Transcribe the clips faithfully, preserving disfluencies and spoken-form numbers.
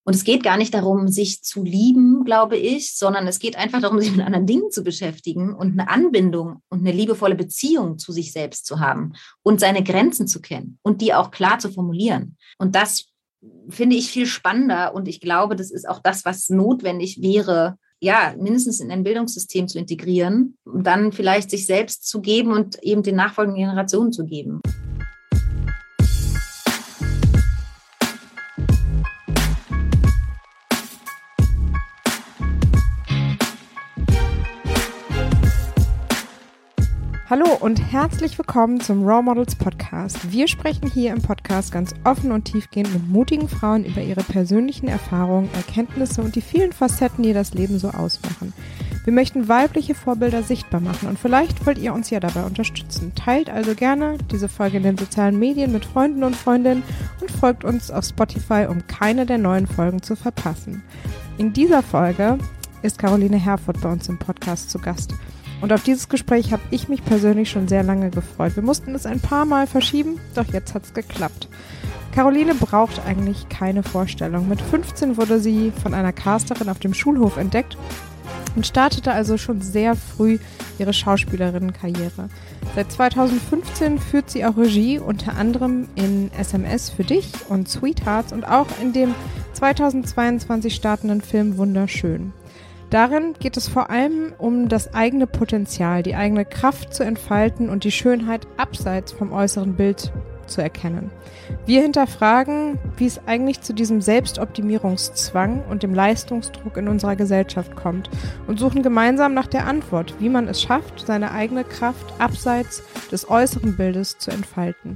Und es geht gar nicht darum, sich zu lieben, glaube ich, sondern es geht einfach darum, sich mit anderen Dingen zu beschäftigen und eine Anbindung und eine liebevolle Beziehung zu sich selbst zu haben und seine Grenzen zu kennen und die auch klar zu formulieren. Und das finde ich viel spannender und ich glaube, das ist auch das, was notwendig wäre, ja, mindestens in ein Bildungssystem zu integrieren und dann vielleicht sich selbst zu geben und eben den nachfolgenden Generationen zu geben. Hallo und herzlich willkommen zum Role Models Podcast. Wir sprechen hier im Podcast ganz offen und tiefgehend mit mutigen Frauen über ihre persönlichen Erfahrungen, Erkenntnisse und die vielen Facetten, die das Leben so ausmachen. Wir möchten weibliche Vorbilder sichtbar machen und vielleicht wollt ihr uns ja dabei unterstützen. Teilt also gerne diese Folge in den sozialen Medien mit Freunden und Freundinnen und folgt uns auf Spotify, um keine der neuen Folgen zu verpassen. In dieser Folge ist Caroline Herfurth bei uns im Podcast zu Gast. Und auf dieses Gespräch habe ich mich persönlich schon sehr lange gefreut. Wir mussten es ein paar Mal verschieben, doch jetzt hat es geklappt. Caroline braucht eigentlich keine Vorstellung. Mit fünfzehn wurde sie von einer Casterin auf dem Schulhof entdeckt und startete also schon sehr früh ihre Schauspielerinnenkarriere. Seit zweitausendfünfzehn führt sie auch Regie, unter anderem in S M S für dich und Sweethearts und auch in dem zweitausendzweiundzwanzig startenden Film Wunderschön. Darin geht es vor allem um das eigene Potenzial, die eigene Kraft zu entfalten und die Schönheit abseits vom äußeren Bild zu erkennen. Wir hinterfragen, wie es eigentlich zu diesem Selbstoptimierungszwang und dem Leistungsdruck in unserer Gesellschaft kommt und suchen gemeinsam nach der Antwort, wie man es schafft, seine eigene Kraft abseits des äußeren Bildes zu entfalten.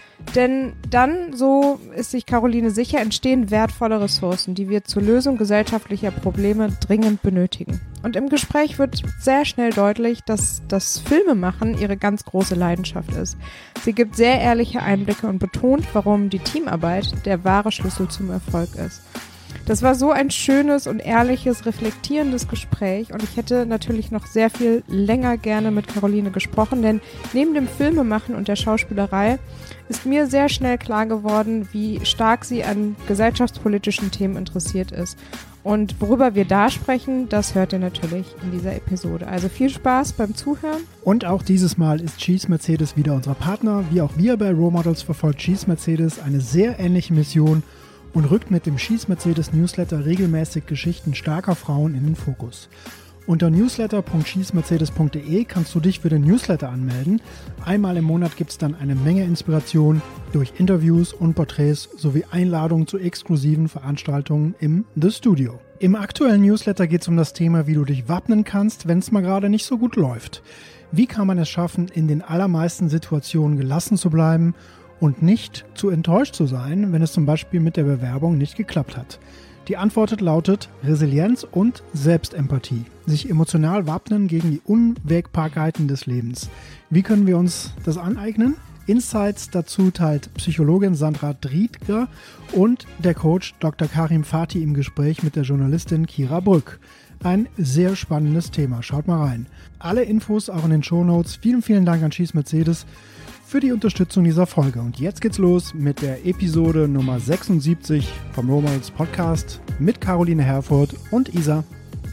Denn dann, so ist sich Caroline sicher, entstehen wertvolle Ressourcen, die wir zur Lösung gesellschaftlicher Probleme dringend benötigen. Und im Gespräch wird sehr schnell deutlich, dass das Filmemachen ihre ganz große Leidenschaft ist. Sie gibt sehr ehrliche Einblicke und betont, warum die Teamarbeit der wahre Schlüssel zum Erfolg ist. Das war so ein schönes und ehrliches, reflektierendes Gespräch und ich hätte natürlich noch sehr viel länger gerne mit Caroline gesprochen, denn neben dem Filmemachen und der Schauspielerei ist mir sehr schnell klar geworden, wie stark sie an gesellschaftspolitischen Themen interessiert ist. Und worüber wir da sprechen, das hört ihr natürlich in dieser Episode. Also viel Spaß beim Zuhören. Und auch dieses Mal ist Cheese Mercedes wieder unser Partner. Wie auch wir bei Role Models verfolgt Cheese Mercedes eine sehr ähnliche Mission und rückt mit dem Cheese Mercedes Newsletter regelmäßig Geschichten starker Frauen in den Fokus. Unter newsletter punkt cheese mercedes punkt de kannst du dich für den Newsletter anmelden. Einmal im Monat gibt es dann eine Menge Inspiration durch Interviews und Porträts sowie Einladungen zu exklusiven Veranstaltungen im The Studio. Im aktuellen Newsletter geht es um das Thema, wie du dich wappnen kannst, wenn es mal gerade nicht so gut läuft. Wie kann man es schaffen, in den allermeisten Situationen gelassen zu bleiben und nicht zu enttäuscht zu sein, wenn es zum Beispiel mit der Bewerbung nicht geklappt hat. Die Antwort lautet Resilienz und Selbstempathie. Sich emotional wappnen gegen die Unwägbarkeiten des Lebens. Wie können wir uns das aneignen? Insights dazu teilt Psychologin Sandra Driedger und der Coach Doktor Karim Fati im Gespräch mit der Journalistin Kira Brück. Ein sehr spannendes Thema. Schaut mal rein. Alle Infos auch in den Shownotes. Vielen, vielen Dank an Cheese Mercedes für die Unterstützung dieser Folge. Und jetzt geht's los mit der Episode Nummer sechsundsiebzig vom Role Models Podcast mit Caroline Herfurth und Isa.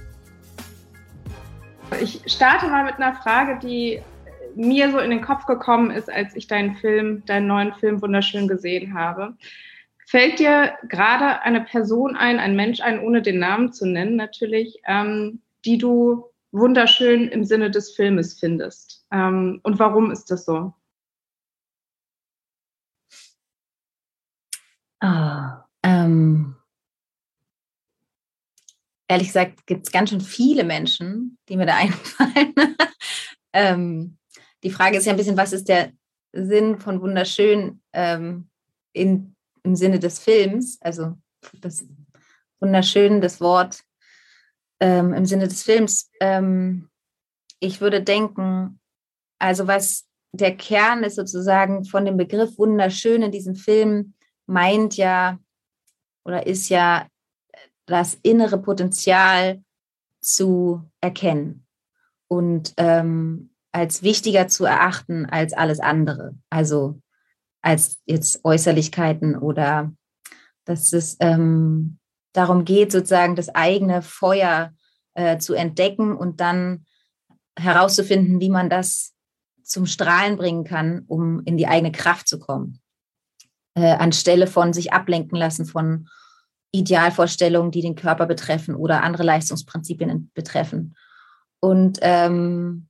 Ich starte mal mit einer Frage, die mir so in den Kopf gekommen ist, als ich deinen Film, deinen neuen Film Wunderschön gesehen habe. Fällt dir gerade eine Person ein, ein Mensch ein, ohne den Namen zu nennen natürlich, ähm, die du wunderschön im Sinne des Filmes findest? Ähm, und warum ist das so? Ah, ähm, ehrlich gesagt gibt es ganz schön viele Menschen, die mir da einfallen. ähm, die Frage ist ja ein bisschen, was ist der Sinn von wunderschön ähm, in, im Sinne des Films? Also das wunderschön, das Wort ähm, im Sinne des Films. Ähm, ich würde denken, also was der Kern ist sozusagen von dem Begriff wunderschön in diesem Film, meint ja oder ist ja das innere Potenzial zu erkennen und ähm, als wichtiger zu erachten als alles andere. Also als jetzt Äußerlichkeiten oder dass es, ähm, darum geht, sozusagen das eigene Feuer äh, zu entdecken und dann herauszufinden, wie man das zum Strahlen bringen kann, um in die eigene Kraft zu kommen. Äh, anstelle von sich ablenken lassen von Idealvorstellungen, die den Körper betreffen oder andere Leistungsprinzipien betreffen. Und ähm,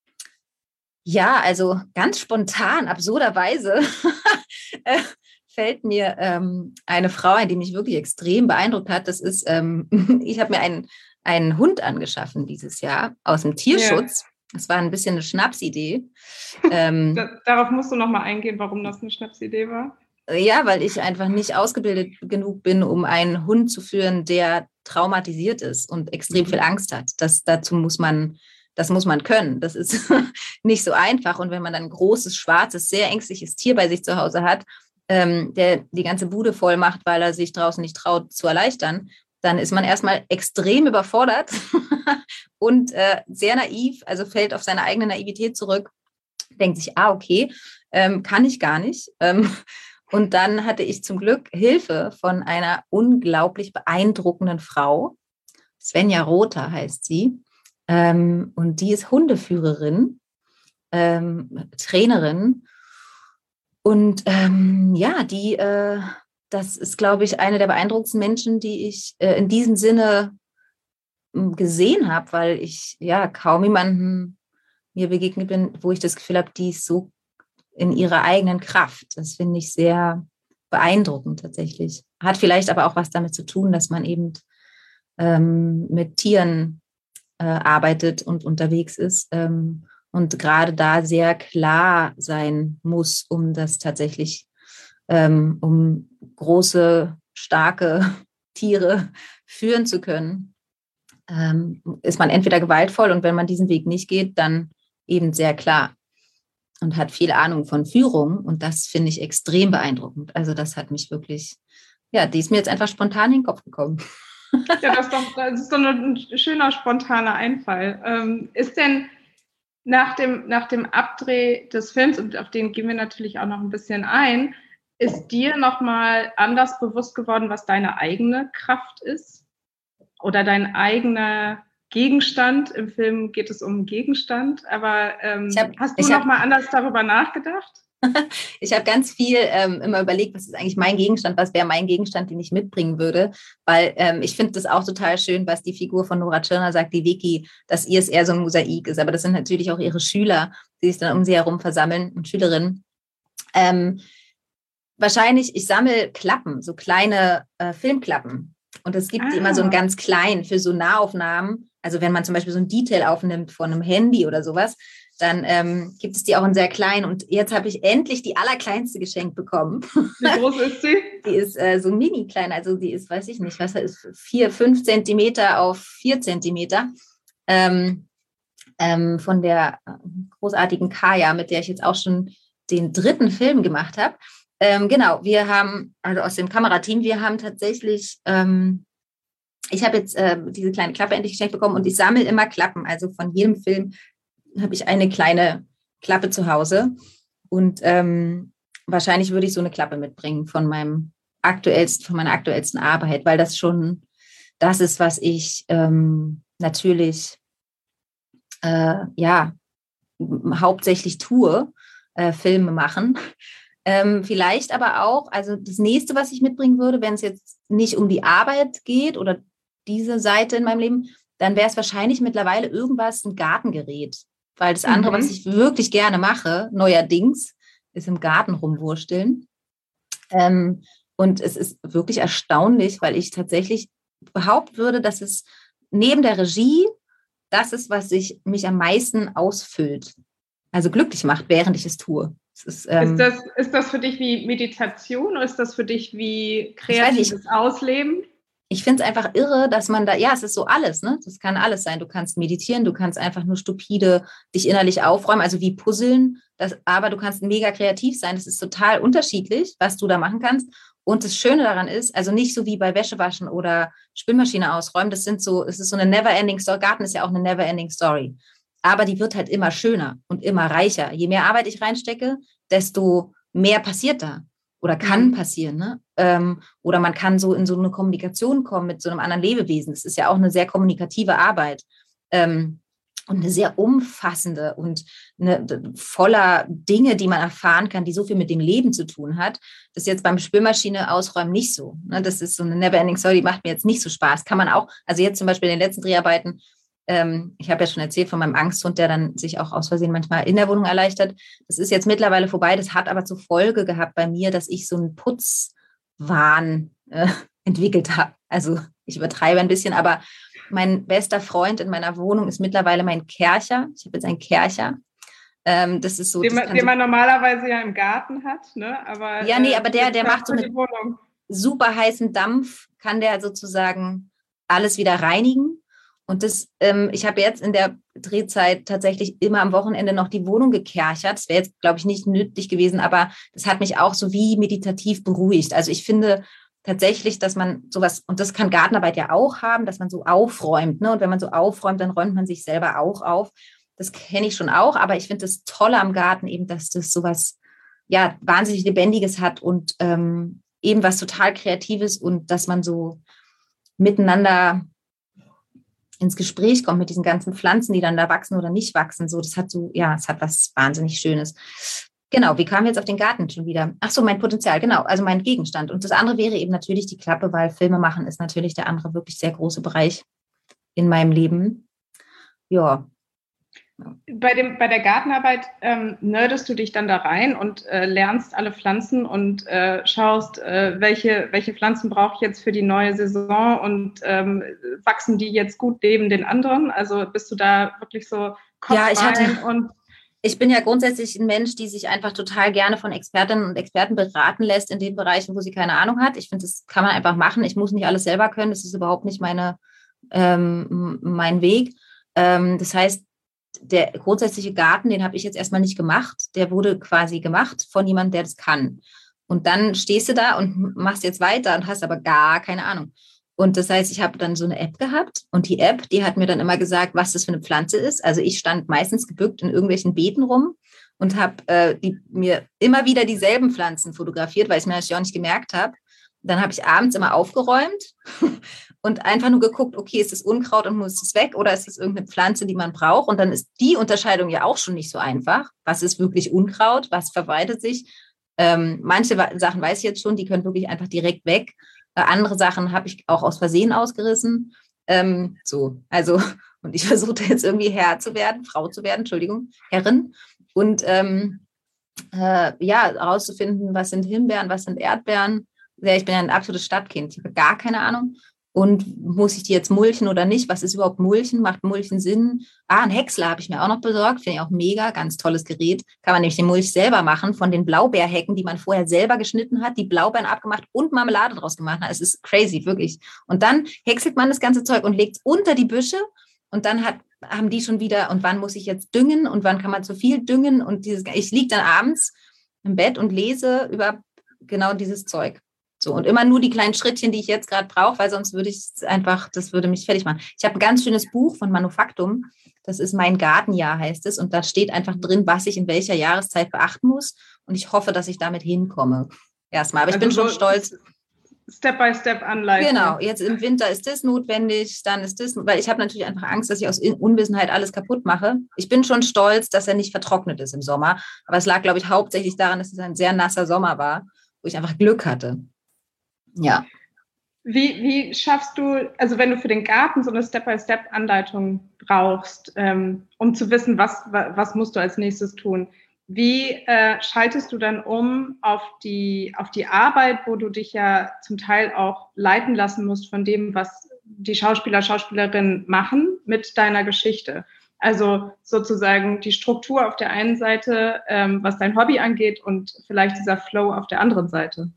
ja, also ganz spontan, absurderweise äh, fällt mir ähm, eine Frau ein, die mich wirklich extrem beeindruckt hat. Das ist, ähm, ich habe mir einen, einen Hund angeschaffen dieses Jahr aus dem Tierschutz. Ja. Das war ein bisschen eine Schnapsidee. ähm, da, darauf musst du nochmal eingehen, warum das eine Schnapsidee war. Ja, weil ich einfach nicht ausgebildet genug bin, um einen Hund zu führen, der traumatisiert ist und extrem viel Angst hat. Das, dazu muss man, das muss man können. Das ist nicht so einfach. Und wenn man dann ein großes, schwarzes, sehr ängstliches Tier bei sich zu Hause hat, ähm, der die ganze Bude voll macht, weil er sich draußen nicht traut zu erleichtern, dann ist man erstmal extrem überfordert und äh, sehr naiv, also fällt auf seine eigene Naivität zurück, denkt sich, ah, okay, ähm, kann ich gar nicht. Ähm, Und dann hatte ich zum Glück Hilfe von einer unglaublich beeindruckenden Frau. Svenja Rother heißt sie. Ähm, und die ist Hundeführerin, ähm, Trainerin. Und ähm, ja, die, äh, das ist, glaube ich, eine der beeindruckendsten Menschen, die ich äh, in diesem Sinne äh, gesehen habe, weil ich ja kaum jemanden mir begegnet bin, wo ich das Gefühl habe, die ist so in ihrer eigenen Kraft. Das finde ich sehr beeindruckend tatsächlich. Hat vielleicht aber auch was damit zu tun, dass man eben ähm, mit Tieren äh, arbeitet und unterwegs ist ähm, und gerade da sehr klar sein muss, um das tatsächlich, ähm, um große, starke Tiere führen zu können. Ähm, ist man entweder gewaltvoll und wenn man diesen Weg nicht geht, dann eben sehr klar. Und hat viel Ahnung von Führung. Und das finde ich extrem beeindruckend. Also das hat mich wirklich, ja, die ist mir jetzt einfach spontan in den Kopf gekommen. Ja, das ist doch, das ist doch ein schöner, spontaner Einfall. Ähm, ist denn nach dem, nach dem Abdreh des Films, und auf den gehen wir natürlich auch noch ein bisschen ein, ist dir nochmal anders bewusst geworden, was deine eigene Kraft ist? Oder dein eigener Gegenstand? Im Film geht es um Gegenstand, aber ähm, hab, hast du noch hab, mal anders darüber nachgedacht? Ich habe ganz viel ähm, immer überlegt, was ist eigentlich mein Gegenstand, was wäre mein Gegenstand, den ich mitbringen würde, weil ähm, ich finde das auch total schön, was die Figur von Nora Tschirner sagt, die Vicky, dass ihr es eher so ein Mosaik ist, aber das sind natürlich auch ihre Schüler, die sich dann um sie herum versammeln und Schülerinnen. Ähm, wahrscheinlich, ich sammle Klappen, so kleine äh, Filmklappen. Und es gibt ah. immer so einen ganz kleinen für so Nahaufnahmen. Also wenn man zum Beispiel so ein Detail aufnimmt von einem Handy oder sowas, dann ähm, gibt es die auch in sehr klein. Und jetzt habe ich endlich die allerkleinste geschenkt bekommen. Wie groß ist sie? Die ist äh, so mini klein. Also die ist, weiß ich nicht, was ist, vier, fünf Zentimeter auf vier Zentimeter. Ähm, ähm, von der großartigen Kaya, mit der ich jetzt auch schon den dritten Film gemacht habe. Ähm, genau, wir haben, also aus dem Kamerateam, wir haben tatsächlich, ähm, ich habe jetzt äh, diese kleine Klappe endlich geschenkt bekommen und ich sammle immer Klappen. Also von jedem Film habe ich eine kleine Klappe zu Hause und ähm, wahrscheinlich würde ich so eine Klappe mitbringen von meinem aktuellsten, von meiner aktuellsten Arbeit, weil das schon das ist, was ich ähm, natürlich äh, ja hauptsächlich tue, äh, Filme machen. Ähm, vielleicht aber auch, also das nächste, was ich mitbringen würde, wenn es jetzt nicht um die Arbeit geht oder diese Seite in meinem Leben, dann wäre es wahrscheinlich mittlerweile irgendwas, ein Gartengerät. Weil das andere, mhm. was ich wirklich gerne mache, neuerdings, ist im Garten rumwursteln. Ähm, und es ist wirklich erstaunlich, weil ich tatsächlich behaupten würde, dass es neben der Regie das ist, was ich, mich am meisten ausfüllt. Also glücklich macht, während ich es tue. Ist, ähm, ist, das, ist das für dich wie Meditation oder ist das für dich wie kreatives nicht, Ausleben? Ich finde es einfach irre, dass man da, ja, es ist so alles, ne? Das kann alles sein. Du kannst meditieren, du kannst einfach nur stupide dich innerlich aufräumen, also wie puzzeln, das, aber du kannst mega kreativ sein. Das ist total unterschiedlich, was du da machen kannst. Und das Schöne daran ist, also nicht so wie bei Wäschewaschen oder Spülmaschine ausräumen, das sind so, es ist so eine never-ending Story. Garten ist ja auch eine never-ending Story. Aber die wird halt immer schöner und immer reicher. Je mehr Arbeit ich reinstecke, desto mehr passiert da oder kann passieren. Ne? ähm, oder man kann so in so eine Kommunikation kommen mit so einem anderen Lebewesen. Das ist ja auch eine sehr kommunikative Arbeit. Ähm, und eine sehr umfassende und eine, voller Dinge, die man erfahren kann, die so viel mit dem Leben zu tun hat. Das ist jetzt beim Spülmaschine ausräumen nicht so. Ne? Das ist so eine Neverending Story, die macht mir jetzt nicht so Spaß. Kann man auch, also jetzt zum Beispiel in den letzten Dreharbeiten, ähm, ich habe ja schon erzählt von meinem Angsthund, der dann sich auch aus Versehen manchmal in der Wohnung erleichtert. Das ist jetzt mittlerweile vorbei. Das hat aber zur Folge gehabt bei mir, dass ich so einen Putzwahn äh, entwickelt habe. Also ich übertreibe ein bisschen, aber mein bester Freund in meiner Wohnung ist mittlerweile mein Kercher. Ich habe jetzt einen Kercher. Ähm, das ist so, den, das man, den so, man normalerweise ja im Garten hat, ne? Aber, ja, nee, äh, aber der, der macht so mit Wohnung. super heißen Dampf, kann der sozusagen alles wieder reinigen. Und das, ähm, ich habe jetzt in der Drehzeit tatsächlich immer am Wochenende noch die Wohnung gekerchert. Das wäre jetzt, glaube ich, nicht nötig gewesen, aber das hat mich auch so wie meditativ beruhigt. Also ich finde tatsächlich, dass man sowas, und das kann Gartenarbeit ja auch haben, dass man so aufräumt, ne? Und wenn man so aufräumt, dann räumt man sich selber auch auf. Das kenne ich schon auch, aber ich finde das Tolle am Garten eben, dass das sowas, ja, wahnsinnig Lebendiges hat und ähm, eben was total Kreatives und dass man so miteinander ins Gespräch kommt mit diesen ganzen Pflanzen, die dann da wachsen oder nicht wachsen. So, das hat so, ja, es hat was wahnsinnig Schönes. Genau, wie kamen wir jetzt auf den Garten schon wieder? Ach so, mein Potenzial, genau, also mein Gegenstand. Und das andere wäre eben natürlich die Klappe, weil Filme machen ist natürlich der andere wirklich sehr große Bereich in meinem Leben. Ja. Bei, dem, bei der Gartenarbeit ähm, nerdest du dich dann da rein und äh, lernst alle Pflanzen und äh, schaust, äh, welche, welche Pflanzen brauche ich jetzt für die neue Saison und ähm, wachsen die jetzt gut neben den anderen? Also bist du da wirklich so Kopf ja, ich hatte, rein und ich bin ja grundsätzlich ein Mensch, die sich einfach total gerne von Expertinnen und Experten beraten lässt in den Bereichen, wo sie keine Ahnung hat. Ich finde, das kann man einfach machen. Ich muss nicht alles selber können. Das ist überhaupt nicht meine, ähm, mein Weg. Ähm, das heißt, der grundsätzliche Garten, den habe ich jetzt erstmal nicht gemacht. Der wurde quasi gemacht von jemandem, der das kann. Und dann stehst du da und machst jetzt weiter und hast aber gar keine Ahnung. Und das heißt, ich habe dann so eine App gehabt und die App, die hat mir dann immer gesagt, was das für eine Pflanze ist. Also ich stand meistens gebückt in irgendwelchen Beeten rum und habe äh, die, mir immer wieder dieselben Pflanzen fotografiert, weil ich mir natürlich auch nicht gemerkt habe. Dann habe ich abends immer aufgeräumt und einfach nur geguckt, okay, ist das Unkraut und muss es weg oder ist das irgendeine Pflanze, die man braucht? Und dann ist die Unterscheidung ja auch schon nicht so einfach. Was ist wirklich Unkraut? Was verbreitet sich? Ähm, manche Sachen weiß ich jetzt schon, die können wirklich einfach direkt weg. Andere Sachen habe ich auch aus Versehen ausgerissen. Ähm, so, also, und ich versuchte jetzt irgendwie Herr zu werden, Frau zu werden, Entschuldigung, Herrin. Und ähm, äh, ja, herauszufinden, was sind Himbeeren, was sind Erdbeeren. Ja, ich bin ja ein absolutes Stadtkind, ich habe gar keine Ahnung. Und muss ich die jetzt mulchen oder nicht? Was ist überhaupt Mulchen? Macht Mulchen Sinn? Ah, ein Häcksler habe ich mir auch noch besorgt. Finde ich auch mega, ganz tolles Gerät. Kann man nämlich den Mulch selber machen von den Blaubeerhecken, die man vorher selber geschnitten hat, die Blaubeeren abgemacht und Marmelade draus gemacht hat. Es ist crazy, wirklich. Und dann häckselt man das ganze Zeug und legt es unter die Büsche. Und dann hat, haben die schon wieder, und wann muss ich jetzt düngen? Und wann kann man zu viel düngen? Und dieses, ich liege dann abends im Bett und lese über genau dieses Zeug. So, und immer nur die kleinen Schrittchen, die ich jetzt gerade brauche, weil sonst würde ich einfach, das würde mich fertig machen. Ich habe ein ganz schönes Buch von Manufaktum, das ist Mein Gartenjahr, heißt es, und da steht einfach drin, was ich in welcher Jahreszeit beachten muss, und ich hoffe, dass ich damit hinkomme. Erstmal, aber ich also bin schon so stolz. Step-by-Step-Anleitung. Genau, jetzt im Winter ist das notwendig, dann ist das, weil ich habe natürlich einfach Angst, dass ich aus Unwissenheit alles kaputt mache. Ich bin schon stolz, dass er nicht vertrocknet ist im Sommer, aber es lag, glaube ich, hauptsächlich daran, dass es ein sehr nasser Sommer war, wo ich einfach Glück hatte. Ja. Wie, wie schaffst du, also wenn du für den Garten so eine Step-by-Step-Anleitung brauchst, ähm, um zu wissen, was, was musst du als nächstes tun, wie äh, schaltest du dann um auf die, auf die Arbeit, wo du dich ja zum Teil auch leiten lassen musst von dem, was die Schauspieler, Schauspielerinnen machen mit deiner Geschichte? Also sozusagen die Struktur auf der einen Seite, ähm, was dein Hobby angeht, und vielleicht dieser Flow auf der anderen Seite.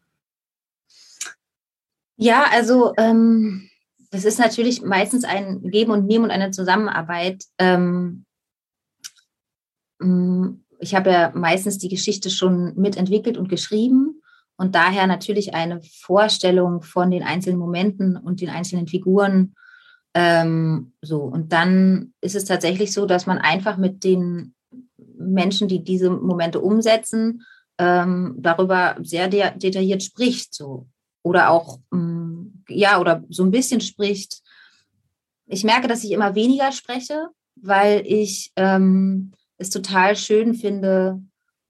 Ja, also ähm, das ist natürlich meistens ein Geben und Nehmen und eine Zusammenarbeit. Ähm, ich habe ja meistens die Geschichte schon mitentwickelt und geschrieben und daher natürlich eine Vorstellung von den einzelnen Momenten und den einzelnen Figuren. Ähm, so, und dann ist es tatsächlich so, dass man einfach mit den Menschen, die diese Momente umsetzen, ähm, darüber sehr de- detailliert spricht. So. oder auch, ja, oder so ein bisschen spricht. Ich merke, dass ich immer weniger spreche, weil ich ähm, es total schön finde.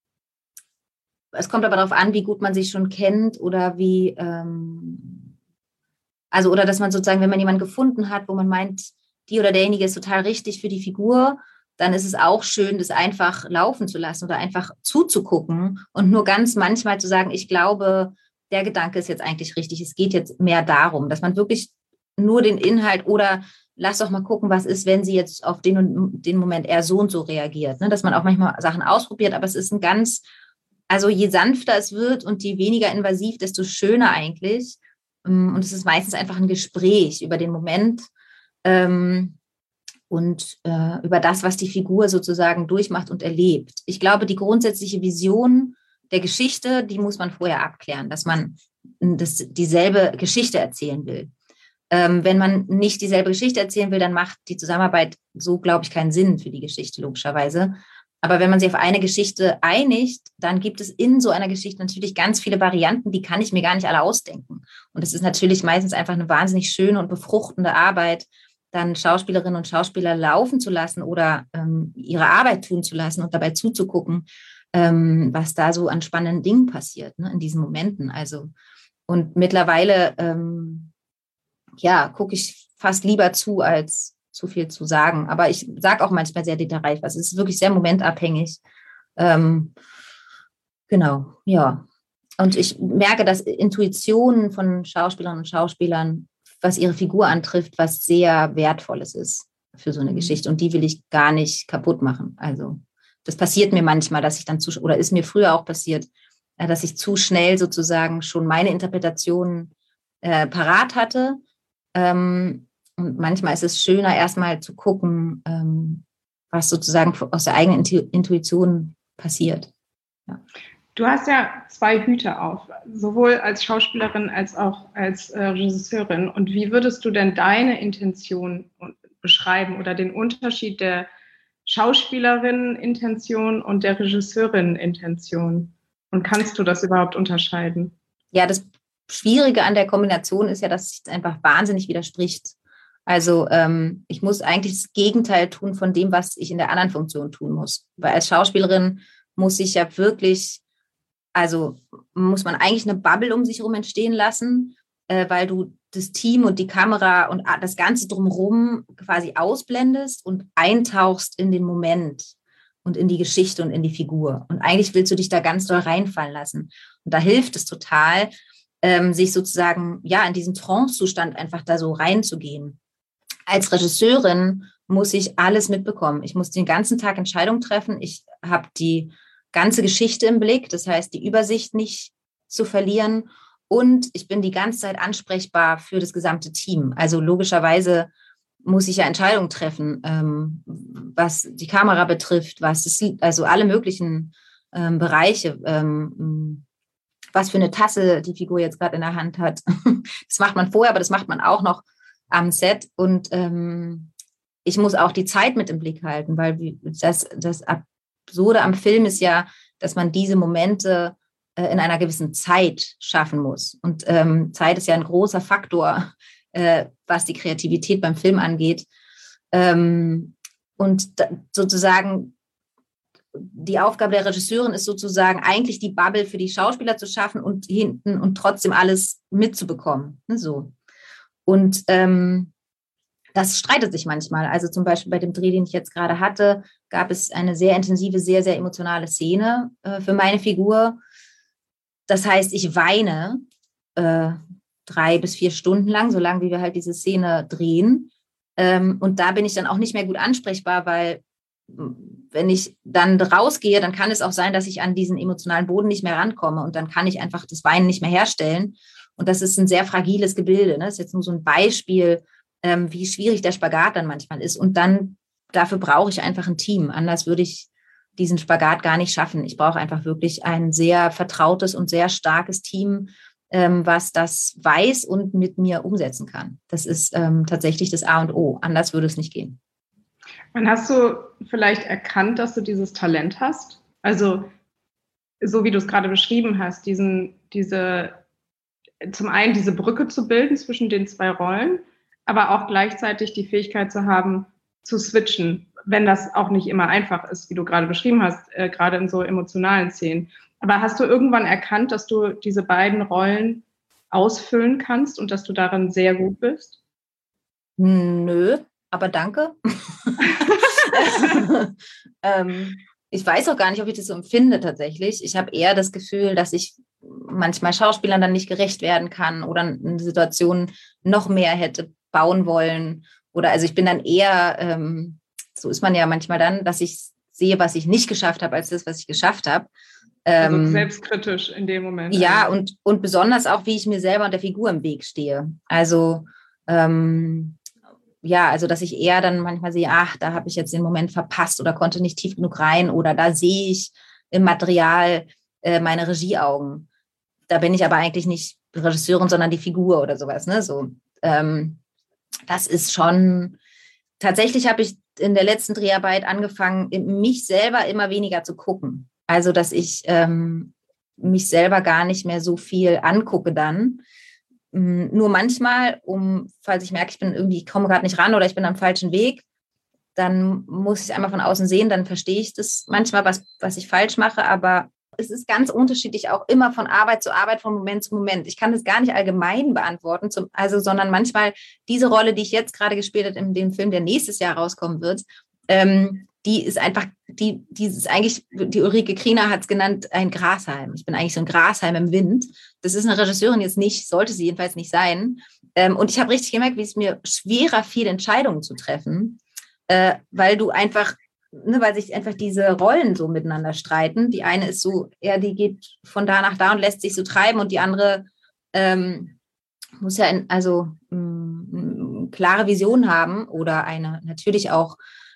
Es kommt aber darauf an, wie gut man sich schon kennt oder wie, ähm, also, oder dass man sozusagen, wenn man jemanden gefunden hat, wo man meint, die oder derjenige ist total richtig für die Figur, dann ist es auch schön, das einfach laufen zu lassen oder einfach zuzugucken und nur ganz manchmal zu sagen, ich glaube, der Gedanke ist jetzt eigentlich richtig. Es geht jetzt mehr darum, dass man wirklich nur den Inhalt oder lass doch mal gucken, was ist, wenn sie jetzt auf den und den Moment eher so und so reagiert. Ne? Dass man auch manchmal Sachen ausprobiert, aber es ist ein ganz, also je sanfter es wird und je weniger invasiv, desto schöner eigentlich. Und es ist meistens einfach ein Gespräch über den Moment ähm, und äh, über das, was die Figur sozusagen durchmacht und erlebt. Ich glaube, die grundsätzliche Vision der Geschichte, die muss man vorher abklären, dass man das, dieselbe Geschichte erzählen will. Ähm, wenn man nicht dieselbe Geschichte erzählen will, dann macht die Zusammenarbeit so, glaube ich, keinen Sinn für die Geschichte, logischerweise. Aber wenn man sich auf eine Geschichte einigt, dann gibt es in so einer Geschichte natürlich ganz viele Varianten, die kann ich mir gar nicht alle ausdenken. Und es ist natürlich meistens einfach eine wahnsinnig schöne und befruchtende Arbeit, dann Schauspielerinnen und Schauspieler laufen zu lassen oder ähm, ihre Arbeit tun zu lassen und dabei zuzugucken, ähm, was da so an spannenden Dingen passiert, ne, in diesen Momenten. Also, und mittlerweile, ähm, ja, gucke ich fast lieber zu, als zu viel zu sagen. Aber ich sage auch manchmal sehr detailreich was. Es ist wirklich sehr momentabhängig. Ähm, genau, ja. Und ich merke, dass Intuitionen von Schauspielerinnen und Schauspielern, was ihre Figur antrifft, was sehr Wertvolles ist für so eine mhm. Geschichte. Und die will ich gar nicht kaputt machen. Also das passiert mir manchmal, dass ich dann zu, oder ist mir früher auch passiert, dass ich zu schnell sozusagen schon meine Interpretation äh, parat hatte. Ähm, und manchmal ist es schöner, erstmal zu gucken, ähm, was sozusagen aus der eigenen Intuition passiert. Ja. Du hast ja zwei Hüte auf, sowohl als Schauspielerin als auch als äh, Regisseurin. Und wie würdest du denn deine Intention beschreiben oder den Unterschied der Schauspielerin-Intention und der Regisseurin-Intention? Und kannst du das überhaupt unterscheiden? Ja, das Schwierige an der Kombination ist ja, dass es einfach wahnsinnig widerspricht. Also ähm, ich muss eigentlich das Gegenteil tun von dem, was ich in der anderen Funktion tun muss. Weil als Schauspielerin muss ich ja wirklich, also muss man eigentlich eine Bubble um sich herum entstehen lassen, äh, weil du das Team und die Kamera und das Ganze drumherum quasi ausblendest und eintauchst in den Moment und in die Geschichte und in die Figur. Und eigentlich willst du dich da ganz doll reinfallen lassen. Und da hilft es total, ähm, sich sozusagen ja in diesen Trance-Zustand einfach da so reinzugehen. Als Regisseurin muss ich alles mitbekommen. Ich muss den ganzen Tag Entscheidungen treffen. Ich habe die ganze Geschichte im Blick, das heißt, die Übersicht nicht zu verlieren. Und ich bin die ganze Zeit ansprechbar für das gesamte Team. Also logischerweise muss ich ja Entscheidungen treffen, ähm, was die Kamera betrifft, was das, also alle möglichen ähm, Bereiche, ähm, was für eine Tasse die Figur jetzt gerade in der Hand hat. Das macht man vorher, aber das macht man auch noch am Set. Und ähm, ich muss auch die Zeit mit im Blick halten, weil das, das Absurde am Film ist ja, dass man diese Momente äh, in einer gewissen Zeit schaffen muss. Und ähm, Zeit ist ja ein großer Faktor, äh, was die Kreativität beim Film angeht. Ähm, und da, sozusagen die Aufgabe der Regisseurin ist sozusagen eigentlich die Bubble für die Schauspieler zu schaffen und hinten und trotzdem alles mitzubekommen. So. Und ähm, das streitet sich manchmal. Also zum Beispiel bei dem Dreh, den ich jetzt gerade hatte, gab es eine sehr intensive, sehr, sehr emotionale Szene äh, für meine Figur. Das heißt, ich weine äh, drei bis vier Stunden lang, so lange, wie wir halt diese Szene drehen. Ähm, und da bin ich dann auch nicht mehr gut ansprechbar, weil wenn ich dann rausgehe, dann kann es auch sein, dass ich an diesen emotionalen Boden nicht mehr rankomme und dann kann ich einfach das Weinen nicht mehr herstellen. Und das ist ein sehr fragiles Gebilde. Ne? Das ist jetzt nur so ein Beispiel, ähm, wie schwierig der Spagat dann manchmal ist. Und dann, dafür brauche ich einfach ein Team. Anders würde ich diesen Spagat gar nicht schaffen. Ich brauche einfach wirklich ein sehr vertrautes und sehr starkes Team, ähm, was das weiß und mit mir umsetzen kann. Das ist ähm, tatsächlich das A und O. Anders würde es nicht gehen. Wann hast du vielleicht erkannt, dass du dieses Talent hast? Also, so wie du es gerade beschrieben hast, diesen, diese zum einen diese Brücke zu bilden zwischen den zwei Rollen, aber auch gleichzeitig die Fähigkeit zu haben, zu switchen, wenn das auch nicht immer einfach ist, wie du gerade beschrieben hast, äh, gerade in so emotionalen Szenen. Aber hast du irgendwann erkannt, dass du diese beiden Rollen ausfüllen kannst und dass du darin sehr gut bist? Nö, aber danke. ähm, ich weiß auch gar nicht, ob ich das so empfinde tatsächlich. Ich habe eher das Gefühl, dass ich manchmal Schauspielern dann nicht gerecht werden kann oder eine Situation noch mehr hätte bauen wollen. Oder also ich bin dann eher, ähm, so ist man ja manchmal dann, dass ich sehe, was ich nicht geschafft habe, als das, was ich geschafft habe. Also ähm, selbstkritisch in dem Moment. Ja, und, und besonders auch, wie ich mir selber und der Figur im Weg stehe. Also ähm, ja, also dass ich eher dann manchmal sehe, ach, da habe ich jetzt den Moment verpasst oder konnte nicht tief genug rein oder da sehe ich im Material äh, meine Regieaugen. Da bin ich aber eigentlich nicht Regisseurin, sondern die Figur oder sowas. Ne? So, ähm, das ist schon, tatsächlich habe ich in der letzten Dreharbeit angefangen, mich selber immer weniger zu gucken. Also, dass ich ähm, mich selber gar nicht mehr so viel angucke dann. Nur manchmal, um, falls ich merke, ich bin irgendwie, ich komme gerade nicht ran oder ich bin am falschen Weg, dann muss ich es einmal von außen sehen, dann verstehe ich das manchmal, was, was ich falsch mache, aber es ist ganz unterschiedlich auch immer von Arbeit zu Arbeit, von Moment zu Moment. Ich kann das gar nicht allgemein beantworten, zum, also, sondern manchmal diese Rolle, die ich jetzt gerade gespielt habe in dem Film, der nächstes Jahr rauskommen wird, ähm, die ist einfach, die, die ist eigentlich, die Ulrike Kriener hat es genannt, ein Grashalm. Ich bin eigentlich so ein Grashalm im Wind. Das ist eine Regisseurin jetzt nicht, sollte sie jedenfalls nicht sein. Ähm, und ich habe richtig gemerkt, wie es mir schwerer fiel, Entscheidungen zu treffen, äh, weil du einfach, ne, weil sich einfach diese Rollen so miteinander streiten. Die eine ist so, ja, die geht von da nach da und lässt sich so treiben und die andere ähm, muss ja in, also mh, klare Vision haben oder eine natürlich auch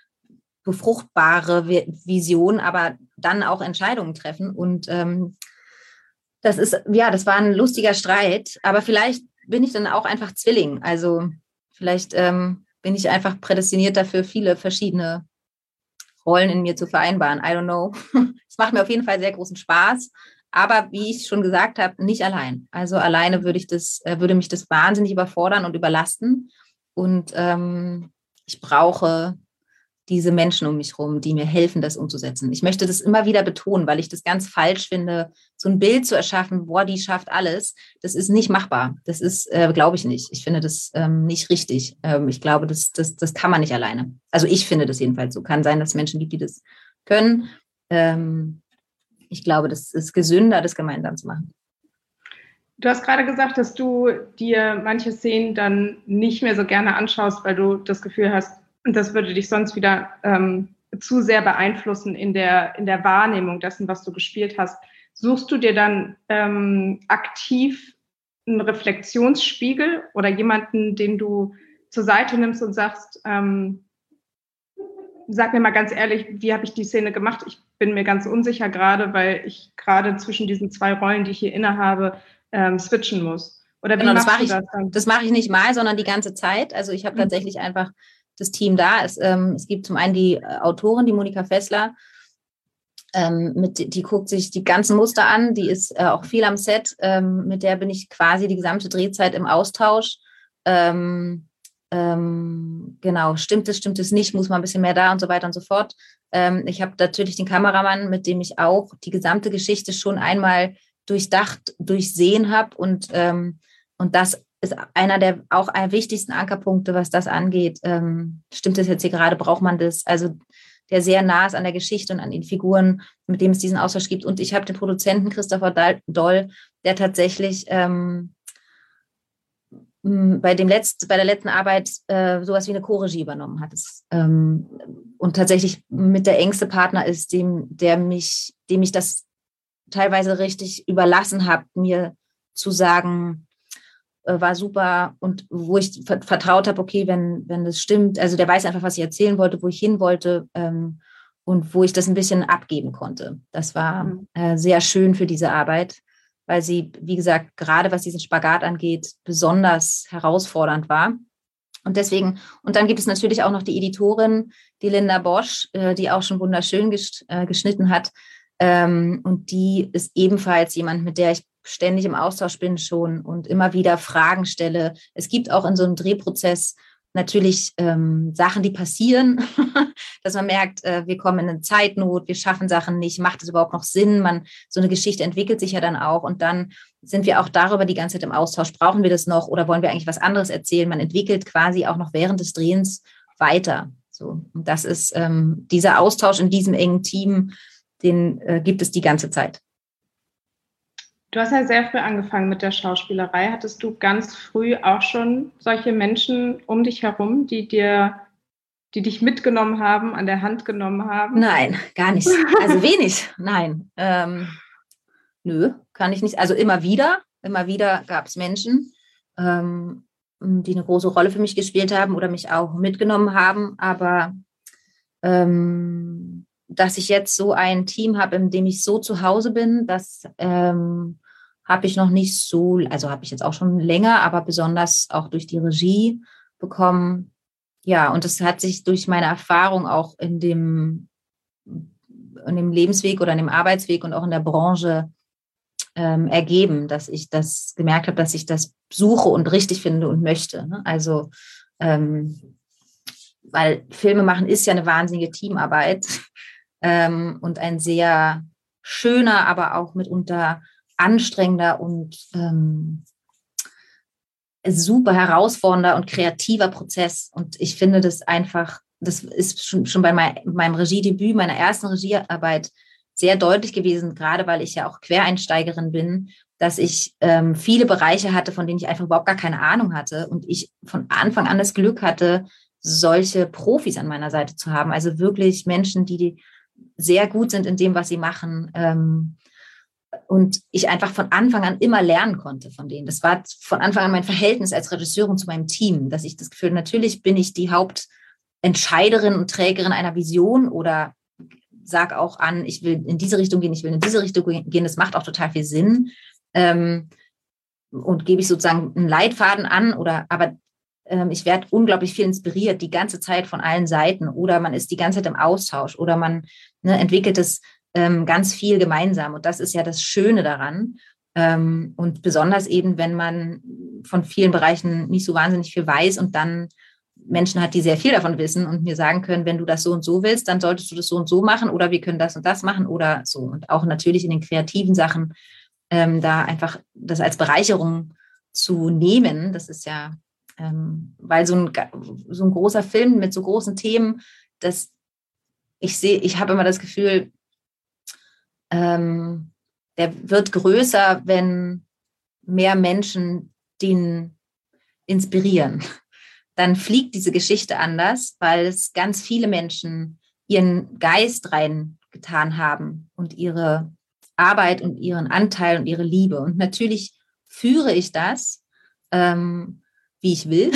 befruchtbare Vision, aber dann auch Entscheidungen treffen. Und ähm, das ist, ja, das war ein lustiger Streit, aber vielleicht bin ich dann auch einfach Zwilling. Also vielleicht ähm, bin ich einfach prädestiniert dafür, viele verschiedene Rollen in mir zu vereinbaren. I don't know. Es macht mir auf jeden Fall sehr großen Spaß, aber wie ich schon gesagt habe, nicht allein. Also alleine würde ich das, äh, würde mich das wahnsinnig überfordern und überlasten. Und ähm, ich brauche diese Menschen um mich herum, die mir helfen, das umzusetzen. Ich möchte das immer wieder betonen, weil ich das ganz falsch finde, so ein Bild zu erschaffen, boah, die schafft alles. Das ist nicht machbar. Das ist, äh, glaube ich nicht. Ich finde das ähm, nicht richtig. Ähm, ich glaube, das, das, das kann man nicht alleine. Also ich finde das jedenfalls so. Kann sein, dass es Menschen gibt, die das können. Ähm, ich glaube, das ist gesünder, das gemeinsam zu machen. Du hast gerade gesagt, dass du dir manche Szenen dann nicht mehr so gerne anschaust, weil du das Gefühl hast, das würde dich sonst wieder ähm, zu sehr beeinflussen in der, in der Wahrnehmung dessen, was du gespielt hast. Suchst du dir dann ähm, aktiv einen Reflexionsspiegel oder jemanden, den du zur Seite nimmst und sagst, ähm, sag mir mal ganz ehrlich, wie habe ich die Szene gemacht? Ich bin mir ganz unsicher gerade, weil ich gerade zwischen diesen zwei Rollen, die ich hier innehabe, ähm, switchen muss. Oder wie genau, das machst mache du ich, das dann? Das mache ich nicht mal, sondern die ganze Zeit. Also ich habe mhm. tatsächlich einfach das Team da. Es, ähm, es gibt zum einen die äh, Autorin, die Monika Fessler, ähm, mit, die guckt sich die ganzen Muster an, die ist äh, auch viel am Set, ähm, mit der bin ich quasi die gesamte Drehzeit im Austausch. Ähm, ähm, genau, stimmt es, stimmt es nicht, muss man ein bisschen mehr da und so weiter und so fort. Ähm, ich habe natürlich den Kameramann, mit dem ich auch die gesamte Geschichte schon einmal durchdacht, durchsehen habe und, ähm, und das ist einer der auch ein wichtigsten Ankerpunkte, was das angeht. Ähm, stimmt das jetzt hier gerade, braucht man das? Also der sehr nah ist an der Geschichte und an den Figuren, mit dem es diesen Austausch gibt. Und ich habe den Produzenten Christopher Doll, der tatsächlich ähm, bei, dem Letzt, bei der letzten Arbeit äh, sowas wie eine Co-Regie übernommen hat. Das, ähm, und tatsächlich mit der engste Partner ist, dem, der mich, dem ich das teilweise richtig überlassen habe, mir zu sagen, war super und wo ich vertraut habe, okay, wenn, wenn das stimmt, also der weiß einfach, was ich erzählen wollte, wo ich hin wollte ähm, und wo ich das ein bisschen abgeben konnte. Das war äh, sehr schön für diese Arbeit, weil sie, wie gesagt, gerade was diesen Spagat angeht, besonders herausfordernd war. Und deswegen, und dann gibt es natürlich auch noch die Editorin, die Linda Bosch, äh, die auch schon wunderschön ges- äh, geschnitten hat. Ähm, und die ist ebenfalls jemand, mit der ich ständig im Austausch bin schon und immer wieder Fragen stelle. Es gibt auch in so einem Drehprozess natürlich ähm, Sachen, die passieren, dass man merkt, äh, wir kommen in eine Zeitnot, wir schaffen Sachen nicht, macht es überhaupt noch Sinn? Man, so eine Geschichte entwickelt sich ja dann auch und dann sind wir auch darüber die ganze Zeit im Austausch. Brauchen wir das noch oder wollen wir eigentlich was anderes erzählen? Man entwickelt quasi auch noch während des Drehens weiter. So, und das ist ähm, dieser Austausch in diesem engen Team, den äh, gibt es die ganze Zeit. Du hast ja sehr früh angefangen mit der Schauspielerei. Hattest du ganz früh auch schon solche Menschen um dich herum, die dir, die dich mitgenommen haben, an der Hand genommen haben? Nein, gar nicht. Also wenig. Nein. Ähm, nö, kann ich nicht. Also immer wieder, immer wieder gab es Menschen, ähm, die eine große Rolle für mich gespielt haben oder mich auch mitgenommen haben. Aber ähm, dass ich jetzt so ein Team habe, in dem ich so zu Hause bin, das ähm, habe ich noch nicht so, also habe ich jetzt auch schon länger, aber besonders auch durch die Regie bekommen. Ja, und das hat sich durch meine Erfahrung auch in dem, in dem Lebensweg oder in dem Arbeitsweg und auch in der Branche ähm, ergeben, dass ich das gemerkt habe, dass ich das suche und richtig finde und möchte. Ne? Also, ähm, weil Filme machen ist ja eine wahnsinnige Teamarbeit ähm, und ein sehr schöner, aber auch mitunter anstrengender und ähm, super herausfordernder und kreativer Prozess. Und ich finde das einfach, das ist schon, schon bei mein, meinem Regiedebüt, meiner ersten Regiearbeit sehr deutlich gewesen, gerade weil ich ja auch Quereinsteigerin bin, dass ich ähm, viele Bereiche hatte, von denen ich einfach überhaupt gar keine Ahnung hatte und ich von Anfang an das Glück hatte, solche Profis an meiner Seite zu haben. Also wirklich Menschen, die, die sehr gut sind in dem, was sie machen, ähm, und ich einfach von Anfang an immer lernen konnte von denen. Das war von Anfang an mein Verhältnis als Regisseurin zu meinem Team, dass ich das Gefühl, natürlich bin ich die Hauptentscheiderin und Trägerin einer Vision oder sage auch an, ich will in diese Richtung gehen, ich will in diese Richtung gehen. Das macht auch total viel Sinn. Ähm, und gebe ich sozusagen einen Leitfaden an oder, aber ähm, ich werde unglaublich viel inspiriert, die ganze Zeit von allen Seiten oder man ist die ganze Zeit im Austausch oder man ne, entwickelt es ganz viel gemeinsam. Und das ist ja das Schöne daran. Und besonders eben, wenn man von vielen Bereichen nicht so wahnsinnig viel weiß und dann Menschen hat, die sehr viel davon wissen und mir sagen können, wenn du das so und so willst, dann solltest du das so und so machen oder wir können das und das machen oder so. Und auch natürlich in den kreativen Sachen ähm, da einfach das als Bereicherung zu nehmen, das ist ja, ähm, weil so ein, so ein großer Film mit so großen Themen, das ich sehe, ich habe immer das Gefühl, Ähm, der wird größer, wenn mehr Menschen den inspirieren. Dann fliegt diese Geschichte anders, weil es ganz viele Menschen ihren Geist reingetan haben und ihre Arbeit und ihren Anteil und ihre Liebe. Und natürlich führe ich das, ähm, wie ich will.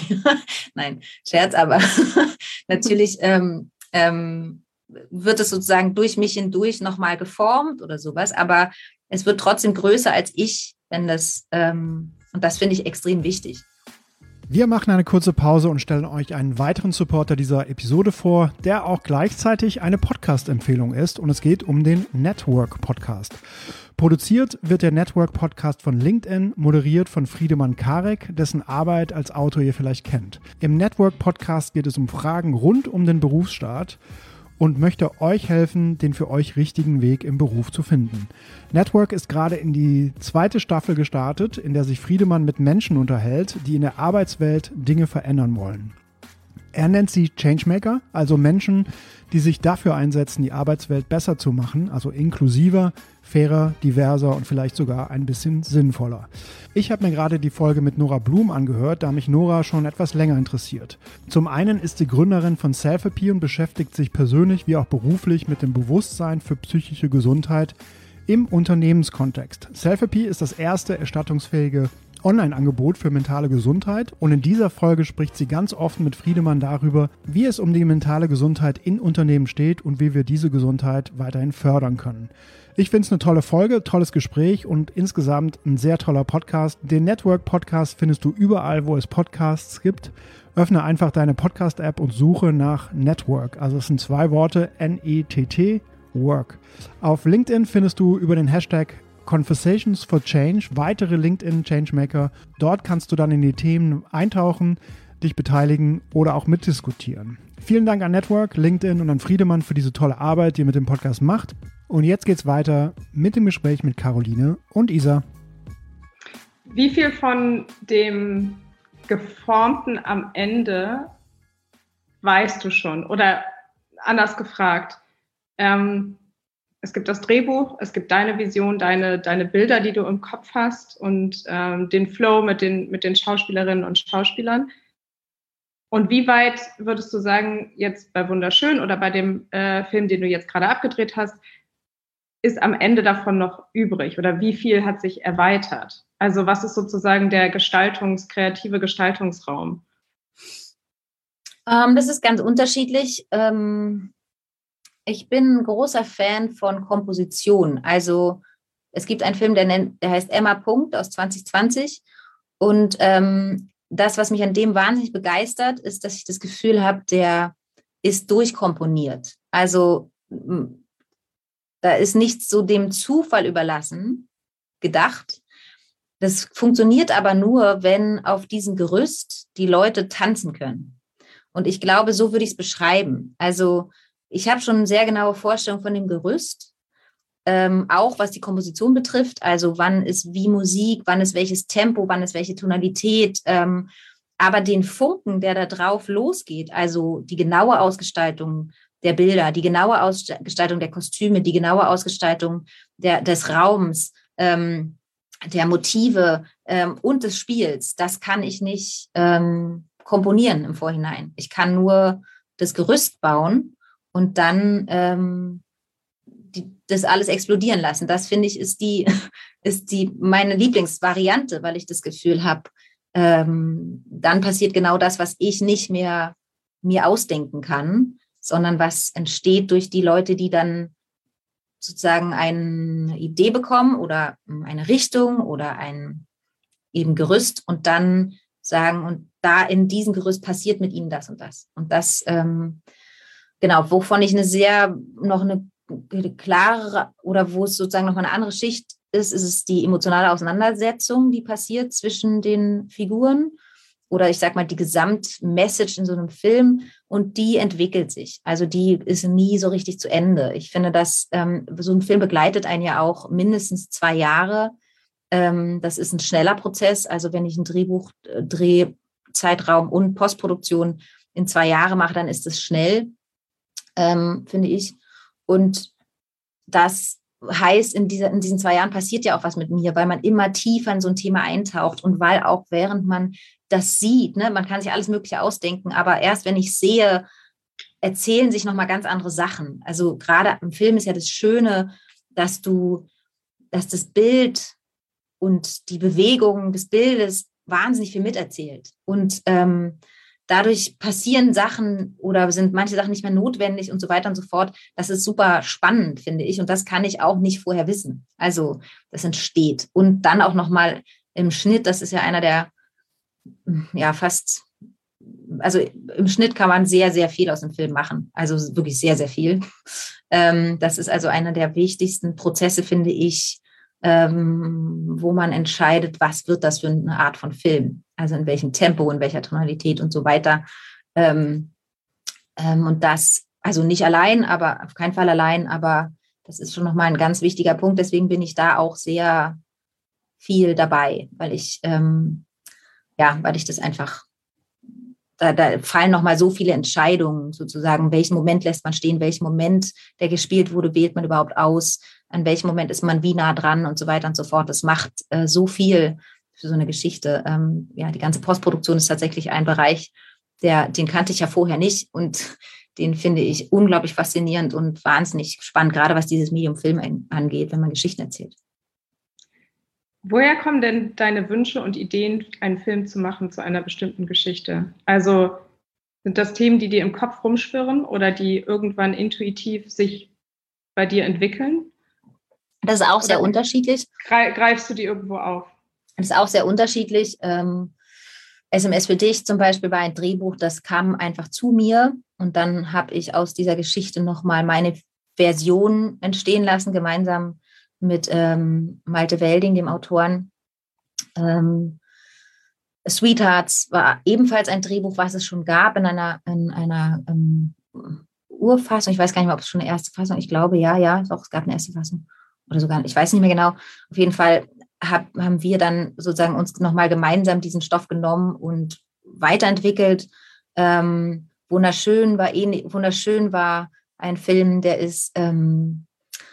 Nein, Scherz, aber natürlich ähm, ähm, wird es sozusagen durch mich hindurch nochmal geformt oder sowas, aber es wird trotzdem größer als ich, wenn das, ähm, und das finde ich extrem wichtig. Wir machen eine kurze Pause und stellen euch einen weiteren Supporter dieser Episode vor, der auch gleichzeitig eine Podcast-Empfehlung ist und es geht um den Network-Podcast. Produziert wird der Network-Podcast von LinkedIn, moderiert von Friedemann Karik, dessen Arbeit als Autor ihr vielleicht kennt. Im Network-Podcast geht es um Fragen rund um den Berufsstart und möchte euch helfen, den für euch richtigen Weg im Beruf zu finden. Network ist gerade in die zweite Staffel gestartet, in der sich Friedemann mit Menschen unterhält, die in der Arbeitswelt Dinge verändern wollen. Er nennt sie Changemaker, also Menschen, die sich dafür einsetzen, die Arbeitswelt besser zu machen, also inklusiver, fairer, diverser und vielleicht sogar ein bisschen sinnvoller. Ich habe mir gerade die Folge mit Nora Blum angehört, da mich Nora schon etwas länger interessiert. Zum einen ist sie Gründerin von Selfie und beschäftigt sich persönlich wie auch beruflich mit dem Bewusstsein für psychische Gesundheit im Unternehmenskontext. Selfie ist das erste erstattungsfähige Online-Angebot für mentale Gesundheit und in dieser Folge spricht sie ganz offen mit Friedemann darüber, wie es um die mentale Gesundheit in Unternehmen steht und wie wir diese Gesundheit weiterhin fördern können. Ich finde es eine tolle Folge, tolles Gespräch und insgesamt ein sehr toller Podcast. Den Network-Podcast findest du überall, wo es Podcasts gibt. Öffne einfach deine Podcast-App und suche nach Network. Also es sind zwei Worte, N E T T, Work. Auf LinkedIn findest du über den Hashtag Conversations for Change, weitere LinkedIn Changemaker. Dort kannst du dann in die Themen eintauchen, dich beteiligen oder auch mitdiskutieren. Vielen Dank an Network, LinkedIn und an Friedemann für diese tolle Arbeit, die ihr mit dem Podcast macht. Und jetzt geht's weiter mit dem Gespräch mit Caroline und Isa. Wie viel von dem Geformten am Ende weißt du schon? Oder anders gefragt, ähm, es gibt das Drehbuch, es gibt deine Vision, deine, deine Bilder, die du im Kopf hast und ähm, den Flow mit den, mit den Schauspielerinnen und Schauspielern. Und wie weit würdest du sagen, jetzt bei Wunderschön oder bei dem äh, Film, den du jetzt gerade abgedreht hast, ist am Ende davon noch übrig? Oder wie viel hat sich erweitert? Also was ist sozusagen der Gestaltungs-, kreative Gestaltungsraum? Ähm, das ist ganz unterschiedlich. Ähm, ich bin ein großer Fan von Komposition. Also es gibt einen Film, der, nennt, der heißt Emma Punkt aus zwanzig zwanzig. Und ähm, das, was mich an dem wahnsinnig begeistert, ist, dass ich das Gefühl habe, der ist durchkomponiert. Also da ist nichts so dem Zufall überlassen, gedacht. Das funktioniert aber nur, wenn auf diesem Gerüst die Leute tanzen können. Und ich glaube, so würde ich es beschreiben. Also ich habe schon eine sehr genaue Vorstellung von dem Gerüst, ähm, auch was die Komposition betrifft. Also wann ist wie Musik, wann ist welches Tempo, wann ist welche Tonalität. Ähm, aber den Funken, der da drauf losgeht, also die genaue Ausgestaltung der Bilder, die genaue Ausgestaltung der Kostüme, die genaue Ausgestaltung der, des Raums, ähm, der Motive ähm, und des Spiels, das kann ich nicht ähm, komponieren im Vorhinein. Ich kann nur das Gerüst bauen und dann ähm, die, das alles explodieren lassen. Das, finde ich, ist die, ist die meine Lieblingsvariante, weil ich das Gefühl habe, ähm, dann passiert genau das, was ich nicht mehr mir ausdenken kann, sondern was entsteht durch die Leute, die dann sozusagen eine Idee bekommen oder eine Richtung oder ein eben Gerüst und dann sagen, und da in diesem Gerüst passiert mit ihnen das und das. Und das, ähm, genau, wovon ich eine sehr, noch eine klare oder wo es sozusagen noch mal eine andere Schicht ist, ist es die emotionale Auseinandersetzung, die passiert zwischen den Figuren oder ich sag mal die Gesamtmessage in so einem Film und die entwickelt sich. Also die ist nie so richtig zu Ende. Ich finde, dass ähm, so ein Film begleitet einen ja auch mindestens zwei Jahre. Ähm, das ist ein schneller Prozess. Also wenn ich ein Drehbuch, äh, Drehzeitraum und Postproduktion in zwei Jahre mache, dann ist es schnell, ähm, finde ich. Und das heißt, in, dieser, in diesen zwei Jahren passiert ja auch was mit mir, weil man immer tiefer in so ein Thema eintaucht und weil auch während man das sieht, ne, man kann sich alles Mögliche ausdenken, aber erst wenn ich sehe, erzählen sich nochmal ganz andere Sachen. Also gerade im Film ist ja das Schöne, dass du, dass das Bild und die Bewegung des Bildes wahnsinnig viel miterzählt. Und ähm, dadurch passieren Sachen oder sind manche Sachen nicht mehr notwendig und so weiter und so fort. Das ist super spannend, finde ich. Und das kann ich auch nicht vorher wissen. Also das entsteht. Und dann auch nochmal im Schnitt, das ist ja einer der, ja fast, also im Schnitt kann man sehr, sehr viel aus dem Film machen. Also wirklich sehr, sehr viel. Ähm, das ist also einer der wichtigsten Prozesse, finde ich, ähm, wo man entscheidet, was wird das für eine Art von Film. Also in welchem Tempo, in welcher Tonalität und so weiter. Ähm, ähm, und das, also nicht allein, aber auf keinen Fall allein, aber das ist schon nochmal ein ganz wichtiger Punkt. Deswegen bin ich da auch sehr viel dabei, weil ich, ähm, ja, weil ich das einfach, da, da fallen nochmal so viele Entscheidungen sozusagen. Welchen Moment lässt man stehen? Welchen Moment, der gespielt wurde, wählt man überhaupt aus? An welchem Moment ist man wie nah dran und so weiter und so fort. Das macht äh, so viel für so eine Geschichte. Ähm, ja, die ganze Postproduktion ist tatsächlich ein Bereich, der, den kannte ich ja vorher nicht und den finde ich unglaublich faszinierend und wahnsinnig spannend, gerade was dieses Medium Film angeht, wenn man Geschichten erzählt. Woher kommen denn deine Wünsche und Ideen, einen Film zu machen zu einer bestimmten Geschichte? Also sind das Themen, die dir im Kopf rumschwirren oder die irgendwann intuitiv sich bei dir entwickeln? Das ist auch sehr oder unterschiedlich. Greifst du die irgendwo auf? Das ist auch sehr unterschiedlich. Ähm, S M S für dich zum Beispiel war ein Drehbuch, das kam einfach zu mir und dann habe ich aus dieser Geschichte nochmal meine Version entstehen lassen, gemeinsam mit ähm, Malte Welding, dem Autoren. Ähm, Sweethearts war ebenfalls ein Drehbuch, was es schon gab in einer, in einer ähm, Urfassung. Ich weiß gar nicht mehr, ob es schon eine erste Fassung, ich glaube, ja, ja, doch, es gab eine erste Fassung. Oder sogar, ich weiß nicht mehr genau. Auf jeden Fall hab, haben wir dann sozusagen uns nochmal gemeinsam diesen Stoff genommen und weiterentwickelt. Ähm, wunderschön war eh, wunderschön war ein Film, der ist ähm,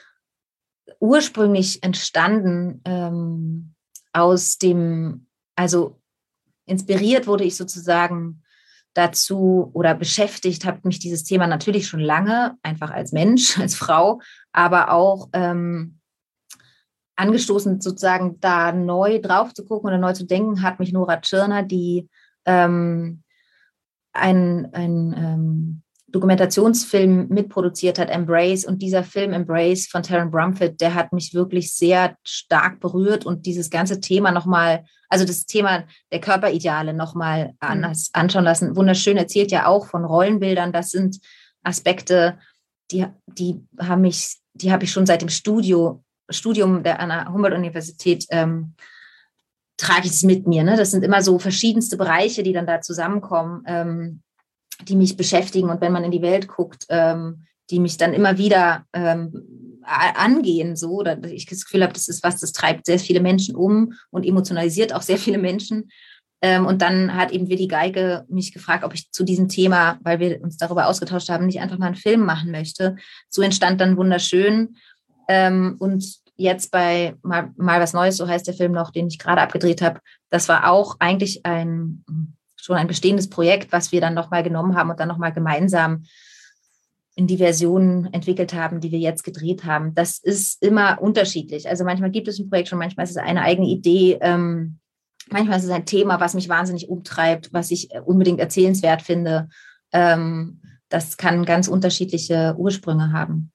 ursprünglich entstanden ähm, aus dem, also inspiriert wurde ich sozusagen dazu oder beschäftigt, habe mich dieses Thema natürlich schon lange, einfach als Mensch, als Frau, aber auch ähm, angestoßen sozusagen da neu drauf zu gucken oder neu zu denken, hat mich Nora Tschirner, die ähm, einen ähm, Dokumentationsfilm mitproduziert hat, Embrace, und dieser Film Embrace von Taron Brumfitt, der hat mich wirklich sehr stark berührt und dieses ganze Thema nochmal, also das Thema der Körperideale nochmal anders mhm. anschauen lassen. Wunderschön erzählt ja auch von Rollenbildern, das sind Aspekte, die, die haben mich, die habe ich schon seit dem Studio, Studium der, an der Humboldt-Universität ähm, trage ich es mit mir. Ne? Das sind immer so verschiedenste Bereiche, die dann da zusammenkommen, ähm, die mich beschäftigen und wenn man in die Welt guckt, ähm, die mich dann immer wieder ähm, angehen, so, oder ich das Gefühl habe, das ist was, das treibt sehr viele Menschen um und emotionalisiert auch sehr viele Menschen. Ähm, und dann hat eben Willi Geige mich gefragt, ob ich zu diesem Thema, weil wir uns darüber ausgetauscht haben, nicht einfach mal einen Film machen möchte. So entstand dann Wunderschön. Ähm, und jetzt bei mal, mal was Neues, so heißt der Film noch, den ich gerade abgedreht habe, das war auch eigentlich ein schon ein bestehendes Projekt, was wir dann nochmal genommen haben und dann nochmal gemeinsam in die Versionen entwickelt haben, die wir jetzt gedreht haben. Das ist immer unterschiedlich. Also manchmal gibt es ein Projekt schon, manchmal ist es eine eigene Idee, ähm, manchmal ist es ein Thema, was mich wahnsinnig umtreibt, was ich unbedingt erzählenswert finde. Ähm, das kann ganz unterschiedliche Ursprünge haben.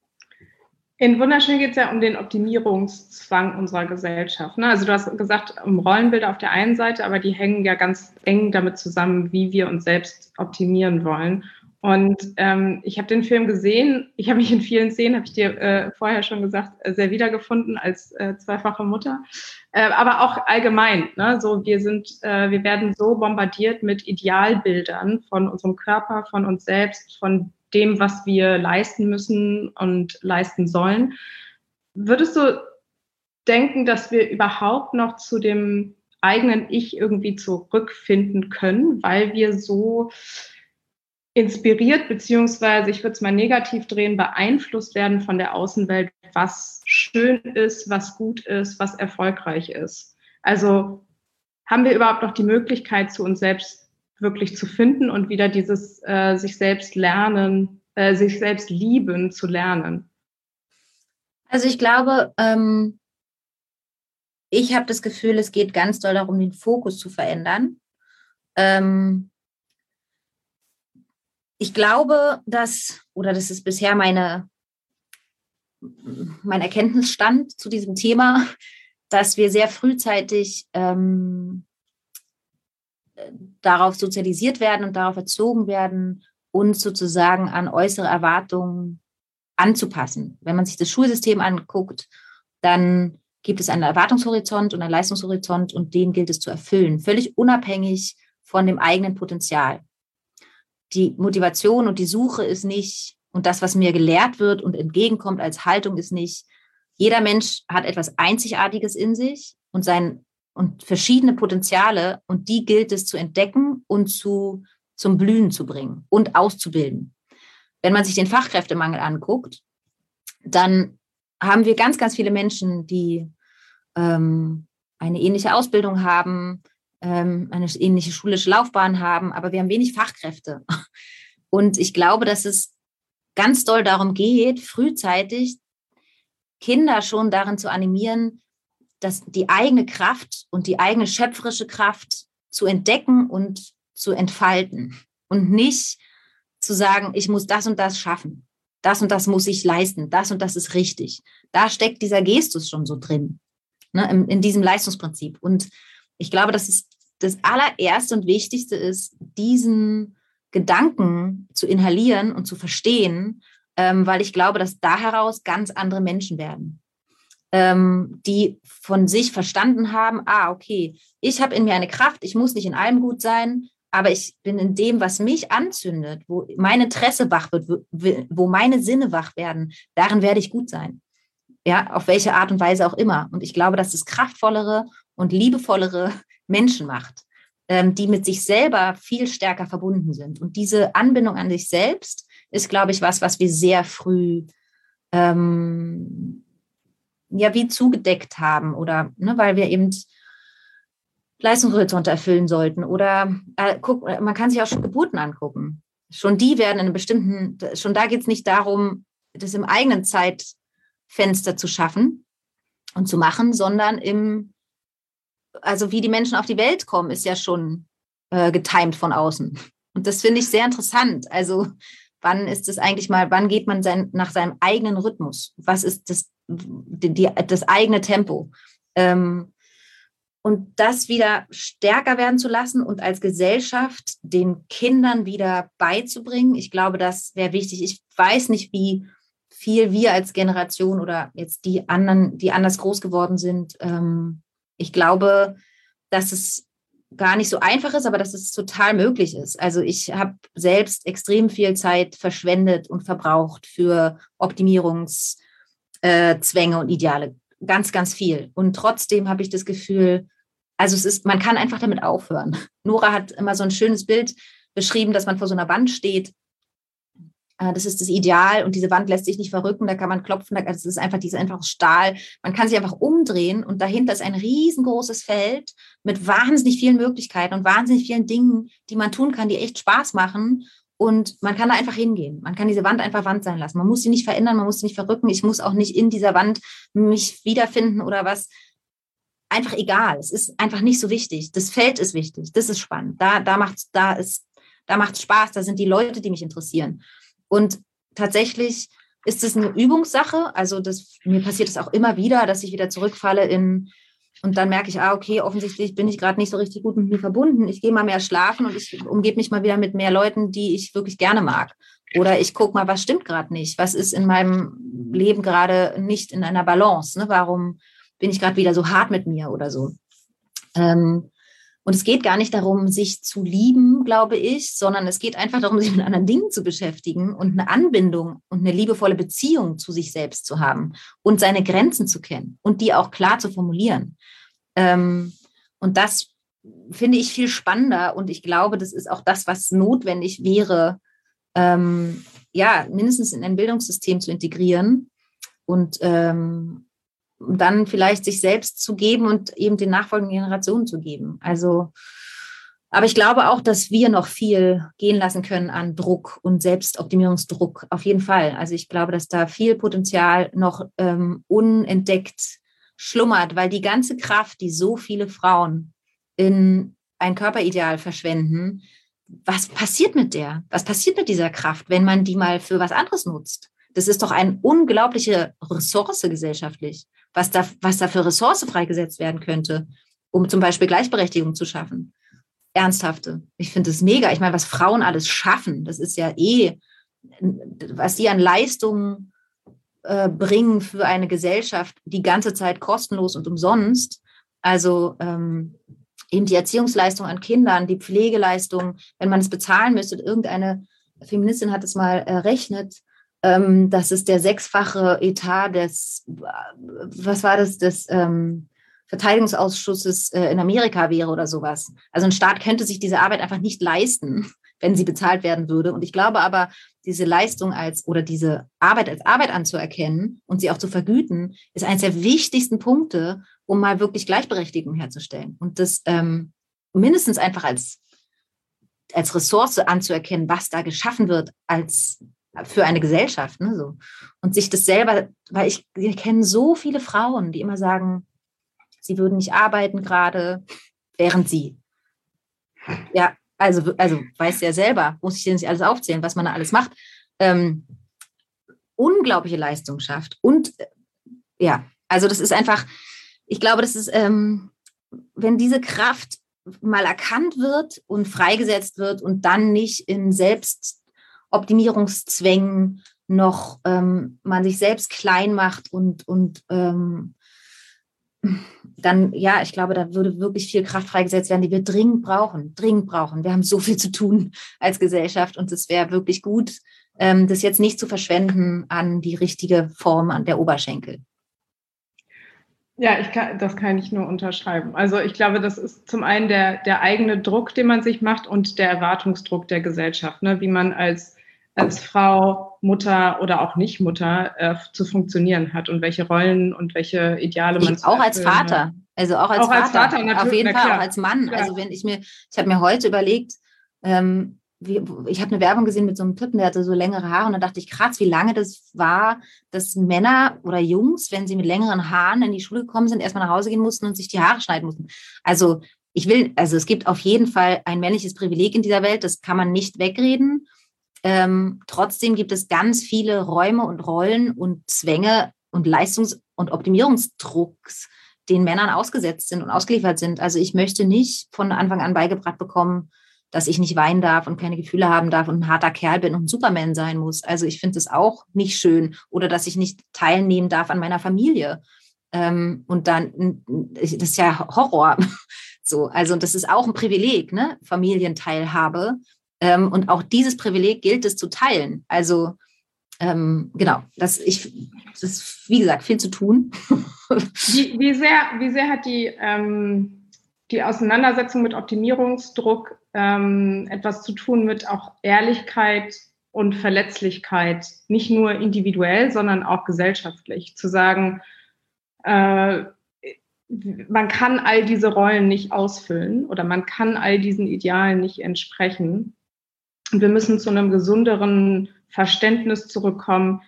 In Wunderschön geht es ja um den Optimierungszwang unserer Gesellschaft. Ne? Also du hast gesagt, um Rollenbilder auf der einen Seite, aber die hängen ja ganz eng damit zusammen, wie wir uns selbst optimieren wollen. Und ähm, ich habe den Film gesehen, ich habe mich in vielen Szenen, habe ich dir äh, vorher schon gesagt, äh, sehr wiedergefunden als äh, zweifache Mutter, äh, aber auch allgemein. Ne? So, wir sind, äh, wir werden so bombardiert mit Idealbildern von unserem Körper, von uns selbst, von dem, was wir leisten müssen und leisten sollen. Würdest du denken, dass wir überhaupt noch zu dem eigenen Ich irgendwie zurückfinden können, weil wir so inspiriert, beziehungsweise, ich würde es mal negativ drehen, beeinflusst werden von der Außenwelt, was schön ist, was gut ist, was erfolgreich ist? Also haben wir überhaupt noch die Möglichkeit, zu uns selbst wirklich zu finden und wieder dieses äh, sich selbst lernen, äh, sich selbst lieben zu lernen? Also ich glaube, ähm, ich habe das Gefühl, es geht ganz doll darum, den Fokus zu verändern. Ähm, ich glaube, dass, oder das ist bisher meine, mein Erkenntnisstand zu diesem Thema, dass wir sehr frühzeitig ähm, darauf sozialisiert werden und darauf erzogen werden, uns sozusagen an äußere Erwartungen anzupassen. Wenn man sich das Schulsystem anguckt, dann gibt es einen Erwartungshorizont und einen Leistungshorizont und den gilt es zu erfüllen, völlig unabhängig von dem eigenen Potenzial. Die Motivation und die Suche ist nicht, und das, was mir gelehrt wird und entgegenkommt als Haltung, ist nicht, jeder Mensch hat etwas Einzigartiges in sich und sein und verschiedene Potenziale, und die gilt es zu entdecken und zu, zum Blühen zu bringen und auszubilden. Wenn man sich den Fachkräftemangel anguckt, dann haben wir ganz, ganz viele Menschen, die ähm, eine ähnliche Ausbildung haben, ähm, eine ähnliche schulische Laufbahn haben, aber wir haben wenig Fachkräfte. Und ich glaube, dass es ganz doll darum geht, frühzeitig Kinder schon darin zu animieren, dass die eigene Kraft und die eigene schöpferische Kraft zu entdecken und zu entfalten und nicht zu sagen, ich muss das und das schaffen, das und das muss ich leisten, das und das ist richtig. Da steckt dieser Gestus schon so drin, ne, in, in diesem Leistungsprinzip. Und ich glaube, dass es das allererste und Wichtigste ist, diesen Gedanken zu inhalieren und zu verstehen, ähm, weil ich glaube, dass da heraus ganz andere Menschen werden. ähm, die von sich verstanden haben, ah, okay, ich habe in mir eine Kraft, ich muss nicht in allem gut sein, aber ich bin in dem, was mich anzündet, wo mein Interesse wach wird, wo meine Sinne wach werden, darin werde ich gut sein. Ja, auf welche Art und Weise auch immer. Und ich glaube, dass es kraftvollere und liebevollere Menschen macht, ähm, die mit sich selber viel stärker verbunden sind. Und diese Anbindung an sich selbst ist, glaube ich, was, was wir sehr früh ähm, ja wie zugedeckt haben oder ne, weil wir eben Leistungshorizonte erfüllen sollten oder äh, guck, man kann sich auch schon Geburten angucken. Schon die werden in einem bestimmten, schon da geht es nicht darum, das im eigenen Zeitfenster zu schaffen und zu machen, sondern im, also wie die Menschen auf die Welt kommen, ist ja schon äh, getimed von außen. Und das finde ich sehr interessant. Also wann ist es eigentlich mal, wann geht man sein, nach seinem eigenen Rhythmus? Was ist das, die, die, das eigene Tempo? Ähm, Und das wieder stärker werden zu lassen und als Gesellschaft den Kindern wieder beizubringen. Ich glaube, das wäre wichtig. Ich weiß nicht, wie viel wir als Generation oder jetzt die anderen, die anders groß geworden sind. Ähm, ich glaube, dass es gar nicht so einfach ist, aber dass es total möglich ist. Also ich habe selbst extrem viel Zeit verschwendet und verbraucht für Optimierungszwänge und Ideale. Ganz, ganz viel. Und trotzdem habe ich das Gefühl, also es ist, man kann einfach damit aufhören. Nora hat immer so ein schönes Bild beschrieben, dass man vor so einer Wand steht. Das ist das Ideal und diese Wand lässt sich nicht verrücken, da kann man klopfen, das ist einfach dieses einfache Stahl. Man kann sich einfach umdrehen und dahinter ist ein riesengroßes Feld mit wahnsinnig vielen Möglichkeiten und wahnsinnig vielen Dingen, die man tun kann, die echt Spaß machen. Und man kann da einfach hingehen. Man kann diese Wand einfach Wand sein lassen. Man muss sie nicht verändern, man muss sie nicht verrücken. Ich muss auch nicht in dieser Wand mich wiederfinden oder was. Einfach egal. Es ist einfach nicht so wichtig. Das Feld ist wichtig. Das ist spannend. Da, da macht's, da ist, da macht's Spaß. Da sind die Leute, die mich interessieren. Und tatsächlich ist es eine Übungssache. Also das, mir passiert es auch immer wieder, dass ich wieder zurückfalle in, und dann merke ich, ah, okay, offensichtlich bin ich gerade nicht so richtig gut mit mir verbunden. Ich gehe mal mehr schlafen und ich umgebe mich mal wieder mit mehr Leuten, die ich wirklich gerne mag. Oder ich gucke mal, was stimmt gerade nicht? Was ist in meinem Leben gerade nicht in einer Balance? Ne? Warum bin ich gerade wieder so hart mit mir oder so? Ähm, und es geht gar nicht darum, sich zu lieben, glaube ich, sondern es geht einfach darum, sich mit anderen Dingen zu beschäftigen und eine Anbindung und eine liebevolle Beziehung zu sich selbst zu haben und seine Grenzen zu kennen und die auch klar zu formulieren. Ähm, und das finde ich viel spannender und ich glaube, das ist auch das, was notwendig wäre, ähm, ja, mindestens in ein Bildungssystem zu integrieren und ähm, dann vielleicht sich selbst zu geben und eben den nachfolgenden Generationen zu geben. Also, aber ich glaube auch, dass wir noch viel gehen lassen können an Druck und Selbstoptimierungsdruck, auf jeden Fall. Also ich glaube, dass da viel Potenzial noch ähm, unentdeckt schlummert, weil die ganze Kraft, die so viele Frauen in ein Körperideal verschwenden, was passiert mit der? Was passiert mit dieser Kraft, wenn man die mal für was anderes nutzt? Das ist doch eine unglaubliche Ressource gesellschaftlich, was da, was da für Ressource freigesetzt werden könnte, um zum Beispiel Gleichberechtigung zu schaffen. Ernsthafte. Ich finde das mega. Ich meine, was Frauen alles schaffen, das ist ja eh, was die an Leistungen äh, bringen für eine Gesellschaft die ganze Zeit kostenlos und umsonst. Also ähm, eben die Erziehungsleistung an Kindern, die Pflegeleistung, wenn man es bezahlen müsste. Irgendeine Feministin hat es mal errechnet, ähm, dass es der sechsfache Etat des, was war das, des ähm, Verteidigungsausschusses äh, in Amerika wäre oder sowas. Also ein Staat könnte sich diese Arbeit einfach nicht leisten, wenn sie bezahlt werden würde. Und ich glaube aber, diese Leistung als oder diese Arbeit als Arbeit anzuerkennen und sie auch zu vergüten, ist eines der wichtigsten Punkte, um mal wirklich Gleichberechtigung herzustellen. Und das ähm, mindestens einfach als, als Ressource anzuerkennen, was da geschaffen wird als für eine Gesellschaft. Ne, so. Und sich das selber, weil ich, ich kenne so viele Frauen, die immer sagen, sie würden nicht arbeiten gerade, während sie. Ja, also, also weißt du ja selber, muss ich dir nicht alles aufzählen, was man da alles macht. Ähm, unglaubliche Leistung schafft. Und ja, also das ist einfach, ich glaube, das ist, ähm, wenn diese Kraft mal erkannt wird und freigesetzt wird und dann nicht in Selbstoptimierungszwängen noch ähm, man sich selbst klein macht und, und ähm, dann, ja, ich glaube, da würde wirklich viel Kraft freigesetzt werden, die wir dringend brauchen, dringend brauchen. Wir haben so viel zu tun als Gesellschaft und es wäre wirklich gut, ähm, das jetzt nicht zu verschwenden an die richtige Form an der Oberschenkel. Ja, ich kann, das kann ich nur unterschreiben. Also ich glaube, das ist zum einen der, der eigene Druck, den man sich macht und der Erwartungsdruck der Gesellschaft, ne? Wie man als, als Frau, Mutter oder auch nicht Mutter äh, zu funktionieren hat und welche Rollen und welche Ideale man Auch als Vater, hat. also auch als auch Vater, als Vater natürlich, auf jeden Fall, klar. auch als Mann. Klar. Also wenn ich mir, ich habe mir heute überlegt, ähm, wie, ich habe eine Werbung gesehen mit so einem Typen, der hatte so längere Haare und da dachte ich, krass, wie lange das war, dass Männer oder Jungs, wenn sie mit längeren Haaren in die Schule gekommen sind, erstmal nach Hause gehen mussten und sich die Haare schneiden mussten. Also ich will, also es gibt auf jeden Fall ein männliches Privileg in dieser Welt, das kann man nicht wegreden. Ähm, trotzdem gibt es ganz viele Räume und Rollen und Zwänge und Leistungs- und Optimierungsdrucks, den Männern ausgesetzt sind und ausgeliefert sind. Also ich möchte nicht von Anfang an beigebracht bekommen, dass ich nicht weinen darf und keine Gefühle haben darf und ein harter Kerl bin und ein Superman sein muss. Also ich finde das auch nicht schön. Oder dass ich nicht teilnehmen darf an meiner Familie. Ähm, und dann, das ist ja Horror. So, also das ist auch ein Privileg, ne? Familienteilhabe. Ähm, und auch dieses Privileg gilt es zu teilen. Also ähm, genau, das, ich, das ist, wie gesagt, viel zu tun. wie, wie, sehr, wie sehr hat die, ähm, die Auseinandersetzung mit Optimierungsdruck ähm, etwas zu tun mit auch Ehrlichkeit und Verletzlichkeit, nicht nur individuell, sondern auch gesellschaftlich, zu sagen, äh, man kann all diese Rollen nicht ausfüllen oder man kann all diesen Idealen nicht entsprechen. Und wir müssen zu einem gesünderen Verständnis zurückkommen,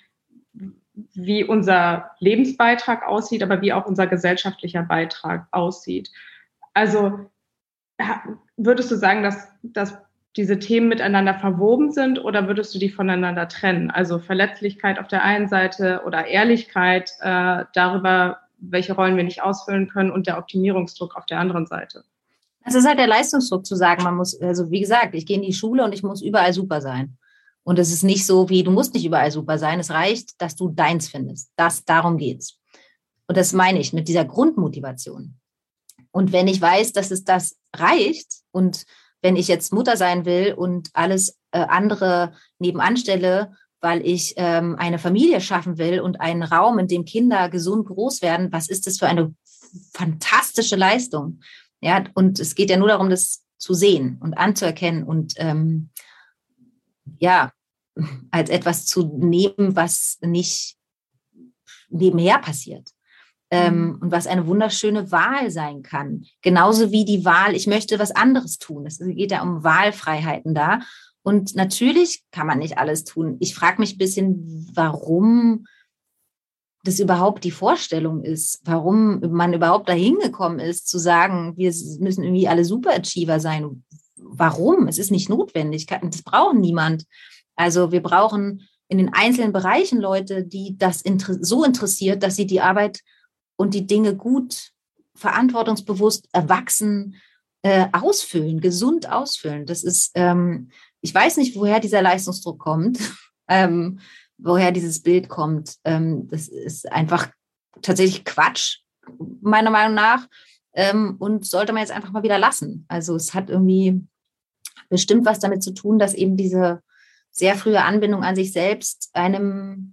wie unser Lebensbeitrag aussieht, aber wie auch unser gesellschaftlicher Beitrag aussieht. Also würdest du sagen, dass, dass diese Themen miteinander verwoben sind oder würdest du die voneinander trennen? Also Verletzlichkeit auf der einen Seite oder Ehrlichkeit äh, darüber, welche Rollen wir nicht ausfüllen können und der Optimierungsdruck auf der anderen Seite. Es ist halt der Leistungsdruck zu sagen, man muss, also wie gesagt, ich gehe in die Schule und ich muss überall super sein. Und es ist nicht so wie, du musst nicht überall super sein, es reicht, dass du deins findest. Das, darum geht's. Und das meine ich mit dieser Grundmotivation. Und wenn ich weiß, dass es das reicht und wenn ich jetzt Mutter sein will und alles äh, andere nebenan stelle, weil ich ähm, eine Familie schaffen will und einen Raum, in dem Kinder gesund groß werden, was ist das für eine fantastische Leistung? Ja, und es geht ja nur darum, das zu sehen und anzuerkennen und ähm, ja, als etwas zu nehmen, was nicht nebenher passiert. Ähm, und was eine wunderschöne Wahl sein kann. Genauso wie die Wahl, ich möchte was anderes tun. Es geht ja um Wahlfreiheiten da. Und natürlich kann man nicht alles tun. Ich frage mich ein bisschen, warum das überhaupt die Vorstellung ist, warum man überhaupt dahin gekommen ist, zu sagen, wir müssen irgendwie alle Superachiever sein. Warum? Es ist nicht notwendig. Das braucht niemand. Also wir brauchen in den einzelnen Bereichen Leute, die das inter- so interessiert, dass sie die Arbeit und die Dinge gut, verantwortungsbewusst, erwachsen äh, ausfüllen, gesund ausfüllen. Das ist, ähm, ich weiß nicht, woher dieser Leistungsdruck kommt, ähm, woher dieses Bild kommt. Ähm, das ist einfach tatsächlich Quatsch, meiner Meinung nach, ähm, und sollte man jetzt einfach mal wieder lassen. Also es hat irgendwie bestimmt was damit zu tun, dass eben diese sehr frühe Anbindung an sich selbst einem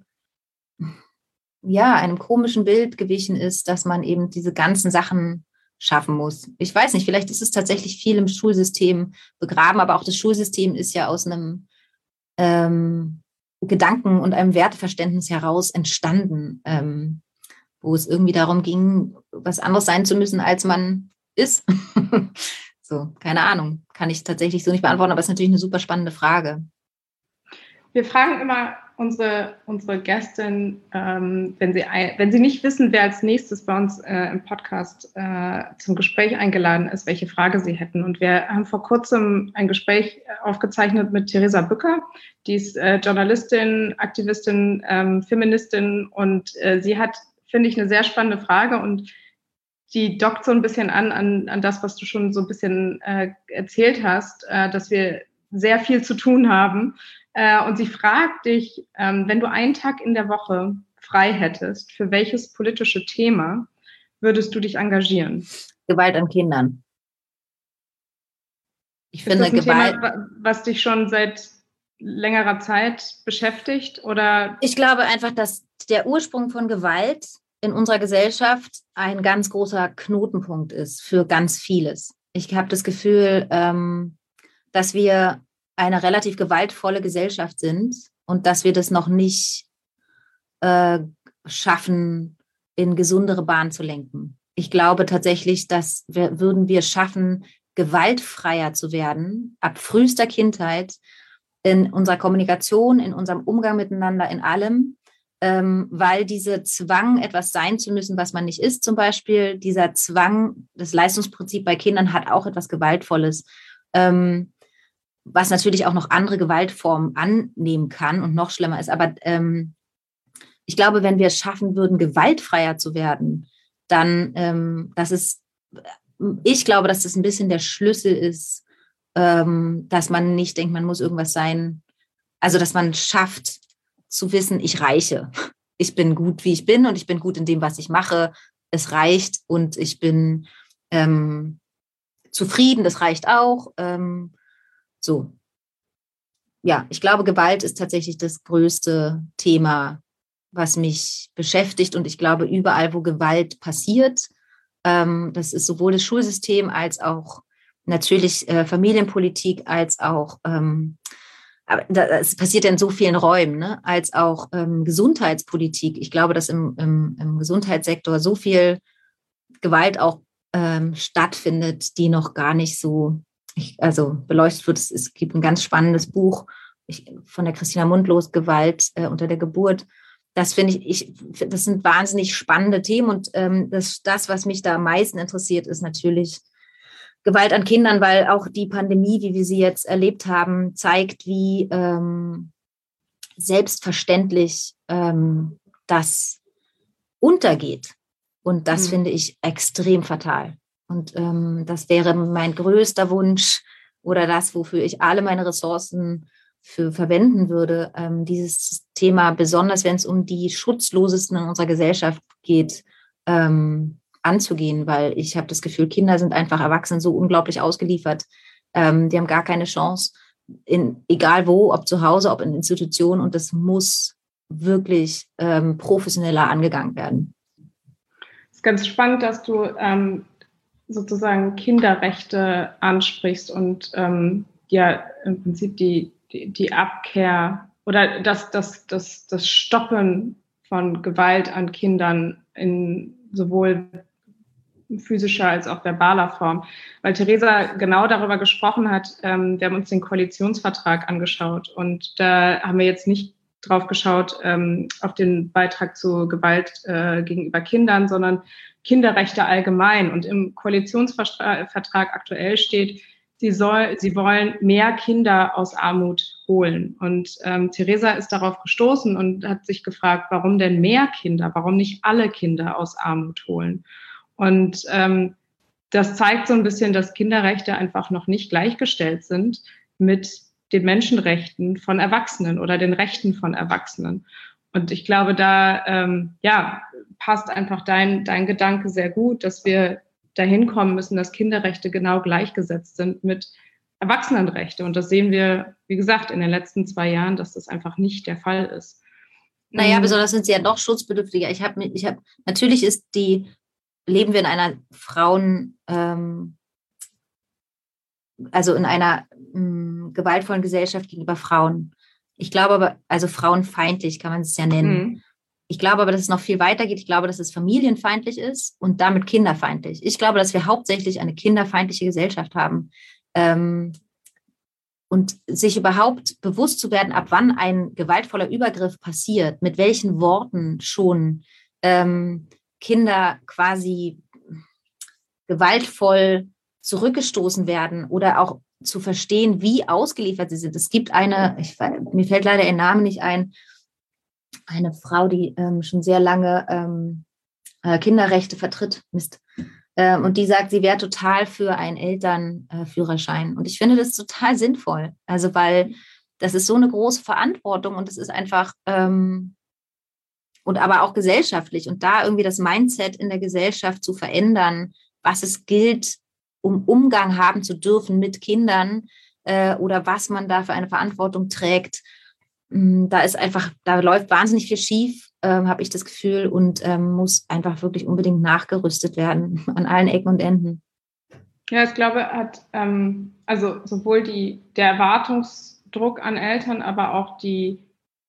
ja, einem komischen Bild gewichen ist, dass man eben diese ganzen Sachen schaffen muss. Ich weiß nicht, vielleicht ist es tatsächlich viel im Schulsystem begraben, aber auch das Schulsystem ist ja aus einem ähm, Gedanken und einem Werteverständnis heraus entstanden, ähm, wo es irgendwie darum ging, was anderes sein zu müssen, als man ist. So, keine Ahnung, kann ich tatsächlich so nicht beantworten, aber es ist natürlich eine super spannende Frage. Wir fragen immer unsere, unsere Gästin, ähm, wenn, sie, wenn sie nicht wissen, wer als nächstes bei uns äh, im Podcast äh, zum Gespräch eingeladen ist, welche Frage sie hätten. Und wir haben vor kurzem ein Gespräch aufgezeichnet mit Theresa Bücker. Die ist äh, Journalistin, Aktivistin, ähm, Feministin und äh, sie hat, finde ich, eine sehr spannende Frage und die dockt so ein bisschen an, an, an das, was du schon so ein bisschen äh, erzählt hast, äh, dass wir sehr viel zu tun haben. Und sie fragt dich, wenn du einen Tag in der Woche frei hättest, für welches politische Thema würdest du dich engagieren? Gewalt an Kindern. Ich Ist finde das ein Gewalt. Thema, was dich schon seit längerer Zeit beschäftigt? Oder? Ich glaube einfach, dass der Ursprung von Gewalt in unserer Gesellschaft ein ganz großer Knotenpunkt ist für ganz vieles. Ich habe das Gefühl, ähm, dass wir eine relativ gewaltvolle Gesellschaft sind und dass wir das noch nicht äh, schaffen, in gesundere Bahnen zu lenken. Ich glaube tatsächlich, dass wir, würden wir schaffen, gewaltfreier zu werden, ab frühester Kindheit, in unserer Kommunikation, in unserem Umgang miteinander, in allem, ähm, weil dieser Zwang, etwas sein zu müssen, was man nicht ist, zum Beispiel, dieser Zwang, das Leistungsprinzip bei Kindern hat auch etwas Gewaltvolles, ähm, was natürlich auch noch andere Gewaltformen annehmen kann und noch schlimmer ist. Aber ähm, ich glaube, wenn wir es schaffen würden, gewaltfreier zu werden, dann, ähm, das ist, ich glaube, dass das ein bisschen der Schlüssel ist, ähm, dass man nicht denkt, man muss irgendwas sein, also dass man schafft zu wissen, ich reiche, ich bin gut, wie ich bin und ich bin gut in dem, was ich mache, es reicht und ich bin ähm, zufrieden, das reicht auch, ähm, so. Ja, ich glaube, Gewalt ist tatsächlich das größte Thema, was mich beschäftigt und ich glaube, überall, wo Gewalt passiert, ähm, das ist sowohl das Schulsystem als auch natürlich äh, Familienpolitik, als auch, ähm, aber das passiert ja in so vielen Räumen, ne? Als auch ähm, Gesundheitspolitik. Ich glaube, dass im, im, im Gesundheitssektor so viel Gewalt auch ähm, stattfindet, die noch gar nicht so, ich, also beleuchtet wird. Es, es gibt ein ganz spannendes Buch ich, von der Christina Mundlos, Gewalt äh, unter der Geburt. Das finde ich, ich, das sind wahnsinnig spannende Themen und ähm, das, das, was mich da am meisten interessiert, ist natürlich Gewalt an Kindern, weil auch die Pandemie, wie wir sie jetzt erlebt haben, zeigt, wie ähm, selbstverständlich ähm, das untergeht. Und das mhm. finde ich extrem fatal. Und ähm, das wäre mein größter Wunsch oder das, wofür ich alle meine Ressourcen für verwenden würde, ähm, dieses Thema, besonders wenn es um die Schutzlosesten in unserer Gesellschaft geht, ähm, anzugehen, weil ich habe das Gefühl, Kinder sind einfach Erwachsenen so unglaublich ausgeliefert. Ähm, die haben gar keine Chance, in, egal wo, ob zu Hause, ob in Institutionen, und das muss wirklich ähm, professioneller angegangen werden. Es ist ganz spannend, dass du ähm, sozusagen Kinderrechte ansprichst und ähm, ja im Prinzip die, die, die Abkehr oder das, das, das, das Stoppen von Gewalt an Kindern in sowohl physischer als auch verbaler Form. Weil Theresa genau darüber gesprochen hat, ähm, wir haben uns den Koalitionsvertrag angeschaut und da haben wir jetzt nicht drauf geschaut, ähm, auf den Beitrag zu Gewalt äh, gegenüber Kindern, sondern Kinderrechte allgemein. Und im Koalitionsvertrag aktuell steht, sie soll, sie wollen mehr Kinder aus Armut holen. Und ähm, Theresa ist darauf gestoßen und hat sich gefragt, warum denn mehr Kinder, warum nicht alle Kinder aus Armut holen? Und ähm, das zeigt so ein bisschen, dass Kinderrechte einfach noch nicht gleichgestellt sind mit den Menschenrechten von Erwachsenen oder den Rechten von Erwachsenen. Und ich glaube, da ähm, ja, passt einfach dein, dein Gedanke sehr gut, dass wir dahin kommen müssen, dass Kinderrechte genau gleichgesetzt sind mit Erwachsenenrechte. Und das sehen wir, wie gesagt, in den letzten zwei Jahren, dass das einfach nicht der Fall ist. Naja, besonders sind sie ja doch schutzbedürftiger. Ich habe, ich habe, natürlich ist die leben wir in einer Frauen, ähm, also in einer ähm, gewaltvollen Gesellschaft gegenüber Frauen. Ich glaube aber, also frauenfeindlich kann man es ja nennen. Mhm. Ich glaube aber, dass es noch viel weiter geht. Ich glaube, dass es familienfeindlich ist und damit kinderfeindlich. Ich glaube, dass wir hauptsächlich eine kinderfeindliche Gesellschaft haben. Ähm, und sich überhaupt bewusst zu werden, ab wann ein gewaltvoller Übergriff passiert, mit welchen Worten schon ähm, Kinder quasi gewaltvoll zurückgestoßen werden oder auch zu verstehen, wie ausgeliefert sie sind. Es gibt eine, ich, mir fällt leider ihr Name nicht ein, eine Frau, die ähm, schon sehr lange ähm, äh, Kinderrechte vertritt, Mist. Ähm, und die sagt, sie wäre total für einen Elternführerschein. Äh, und ich finde das total sinnvoll. Also, weil das ist so eine große Verantwortung und es ist einfach, ähm, und aber auch gesellschaftlich und da irgendwie das Mindset in der Gesellschaft zu verändern, was es gilt, um Umgang haben zu dürfen mit Kindern äh, oder was man da für eine Verantwortung trägt. Da ist einfach, da läuft wahnsinnig viel schief, äh, habe ich das Gefühl, und ähm, muss einfach wirklich unbedingt nachgerüstet werden an allen Ecken und Enden. Ja, ich glaube, hat ähm, also sowohl die, der Erwartungsdruck an Eltern, aber auch die,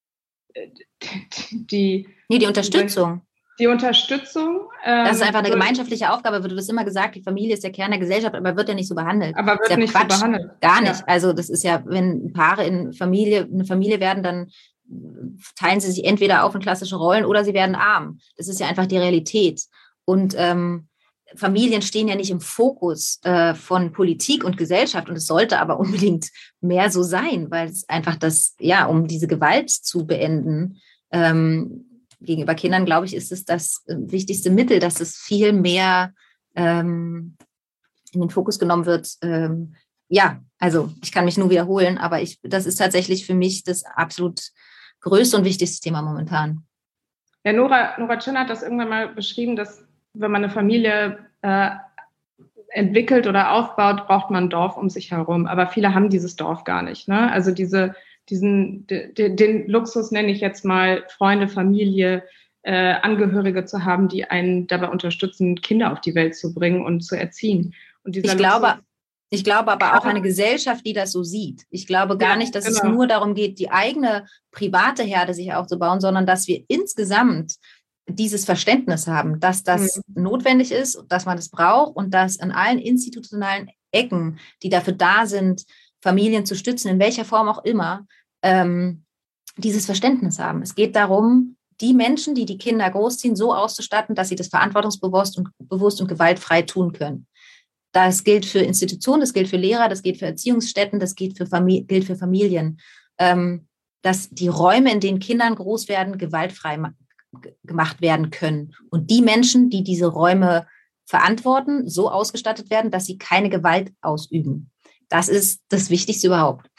die, die, nee, die Unterstützung. Die Unterstützung. Ähm, das ist einfach eine gemeinschaftliche Aufgabe, wird das immer gesagt, die Familie ist der Kern der Gesellschaft, aber wird ja nicht so behandelt. Aber wird ja nicht Quatsch. so behandelt. Gar nicht. Ja. Also das ist ja, wenn Paare in Familie, eine Familie werden, dann teilen sie sich entweder auf in klassische Rollen oder sie werden arm. Das ist ja einfach die Realität. Und ähm, Familien stehen ja nicht im Fokus äh, von Politik und Gesellschaft, und es sollte aber unbedingt mehr so sein, weil es einfach das, ja, um diese Gewalt zu beenden, ähm, gegenüber Kindern, glaube ich, ist es das wichtigste Mittel, dass es viel mehr ähm, in den Fokus genommen wird. Ähm, ja, also ich kann mich nur wiederholen, aber ich, das ist tatsächlich für mich das absolut größte und wichtigste Thema momentan. Ja, Nora, Nora Tschirner hat das irgendwann mal beschrieben, dass wenn man eine Familie äh, entwickelt oder aufbaut, braucht man ein Dorf um sich herum. Aber viele haben dieses Dorf gar nicht. Ne? Also diese Diesen, den, den Luxus nenne ich jetzt mal, Freunde, Familie, äh, Angehörige zu haben, die einen dabei unterstützen, Kinder auf die Welt zu bringen und zu erziehen. Und dieser ich, glaube, Luxus, ich glaube aber auch eine Gesellschaft, die das so sieht. Ich glaube gar ja, nicht, dass genau. es nur darum geht, die eigene private Herde sich aufzubauen, sondern dass wir insgesamt dieses Verständnis haben, dass das mhm. notwendig ist, dass man das braucht und dass an allen institutionalen Ecken, die dafür da sind, Familien zu stützen, in welcher Form auch immer, ähm, dieses Verständnis haben. Es geht darum, die Menschen, die die Kinder großziehen, so auszustatten, dass sie das verantwortungsbewusst und, bewusst und gewaltfrei tun können. Das gilt für Institutionen, das gilt für Lehrer, das gilt für Erziehungsstätten, das gilt für, Famili- gilt für Familien, ähm, dass die Räume, in denen Kindern groß werden, gewaltfrei ma- g- gemacht werden können. Und die Menschen, die diese Räume verantworten, so ausgestattet werden, dass sie keine Gewalt ausüben. Das ist das Wichtigste überhaupt.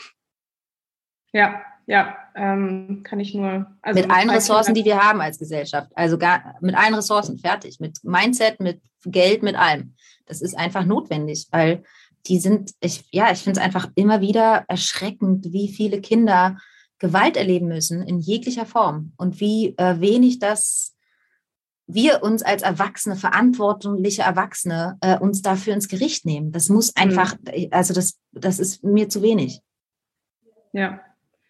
Ja, ja, ähm, kann ich nur. Also mit, mit allen Ressourcen, Kindern, die wir haben als Gesellschaft. Also gar, mit allen Ressourcen, fertig. Mit Mindset, mit Geld, mit allem. Das ist einfach notwendig, weil die sind, ich, ja, ich finde es einfach immer wieder erschreckend, wie viele Kinder Gewalt erleben müssen in jeglicher Form und wie äh, wenig das wir uns als Erwachsene, verantwortliche Erwachsene, äh, uns dafür ins Gericht nehmen. Das muss einfach, mhm. also das, das ist mir zu wenig. Ja.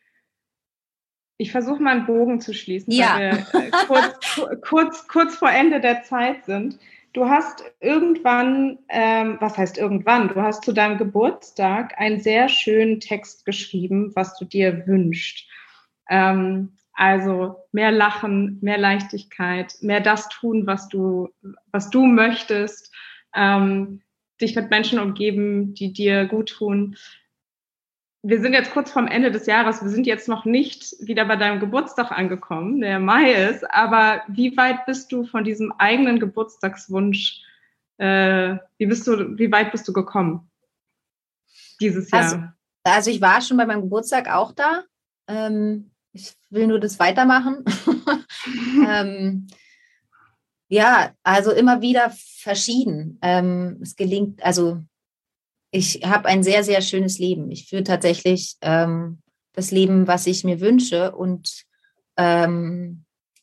Ich versuche mal einen Bogen zu schließen, ja. weil wir äh, kurz, kurz, kurz vor Ende der Zeit sind. Du hast irgendwann, ähm, was heißt irgendwann, du hast zu deinem Geburtstag einen sehr schönen Text geschrieben, was du dir wünschst. Ähm, also mehr Lachen, mehr Leichtigkeit, mehr das tun, was du, was du möchtest, ähm, dich mit Menschen umgeben, die dir gut tun. Wir sind jetzt kurz vorm Ende des Jahres. Wir sind jetzt noch nicht wieder bei deinem Geburtstag angekommen, der Mai ist. Aber wie weit bist du von diesem eigenen Geburtstagswunsch, äh, wie bist du, wie weit bist du gekommen dieses Jahr? Also, also ich war schon bei meinem Geburtstag auch da. Ähm, ich will nur das weitermachen. ähm, ja, also immer wieder verschieden. Ähm, es gelingt, also ich habe ein sehr, sehr schönes Leben. Ich führe tatsächlich ähm, das Leben, was ich mir wünsche. Und ähm,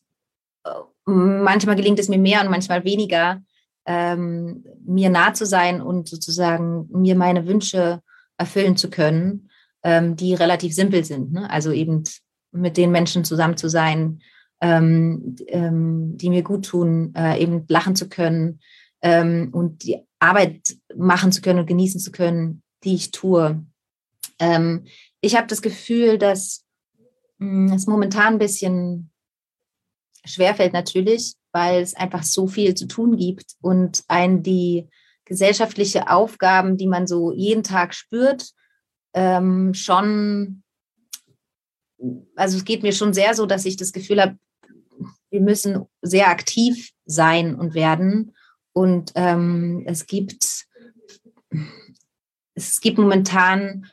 manchmal gelingt es mir mehr und manchmal weniger, ähm, mir nah zu sein und sozusagen mir meine Wünsche erfüllen zu können, ähm, die relativ simpel sind. Ne? Also eben mit den Menschen zusammen zu sein, ähm, ähm, die mir gut tun, äh, eben lachen zu können ähm, und die Arbeit machen zu können und genießen zu können, die ich tue. Ähm, ich habe das Gefühl, dass mh, es momentan ein bisschen schwerfällt natürlich, weil es einfach so viel zu tun gibt und einen die gesellschaftliche Aufgaben, die man so jeden Tag spürt, ähm, schon, also es geht mir schon sehr so, dass ich das Gefühl habe, wir müssen sehr aktiv sein und werden. Und ähm, es gibt, es gibt momentan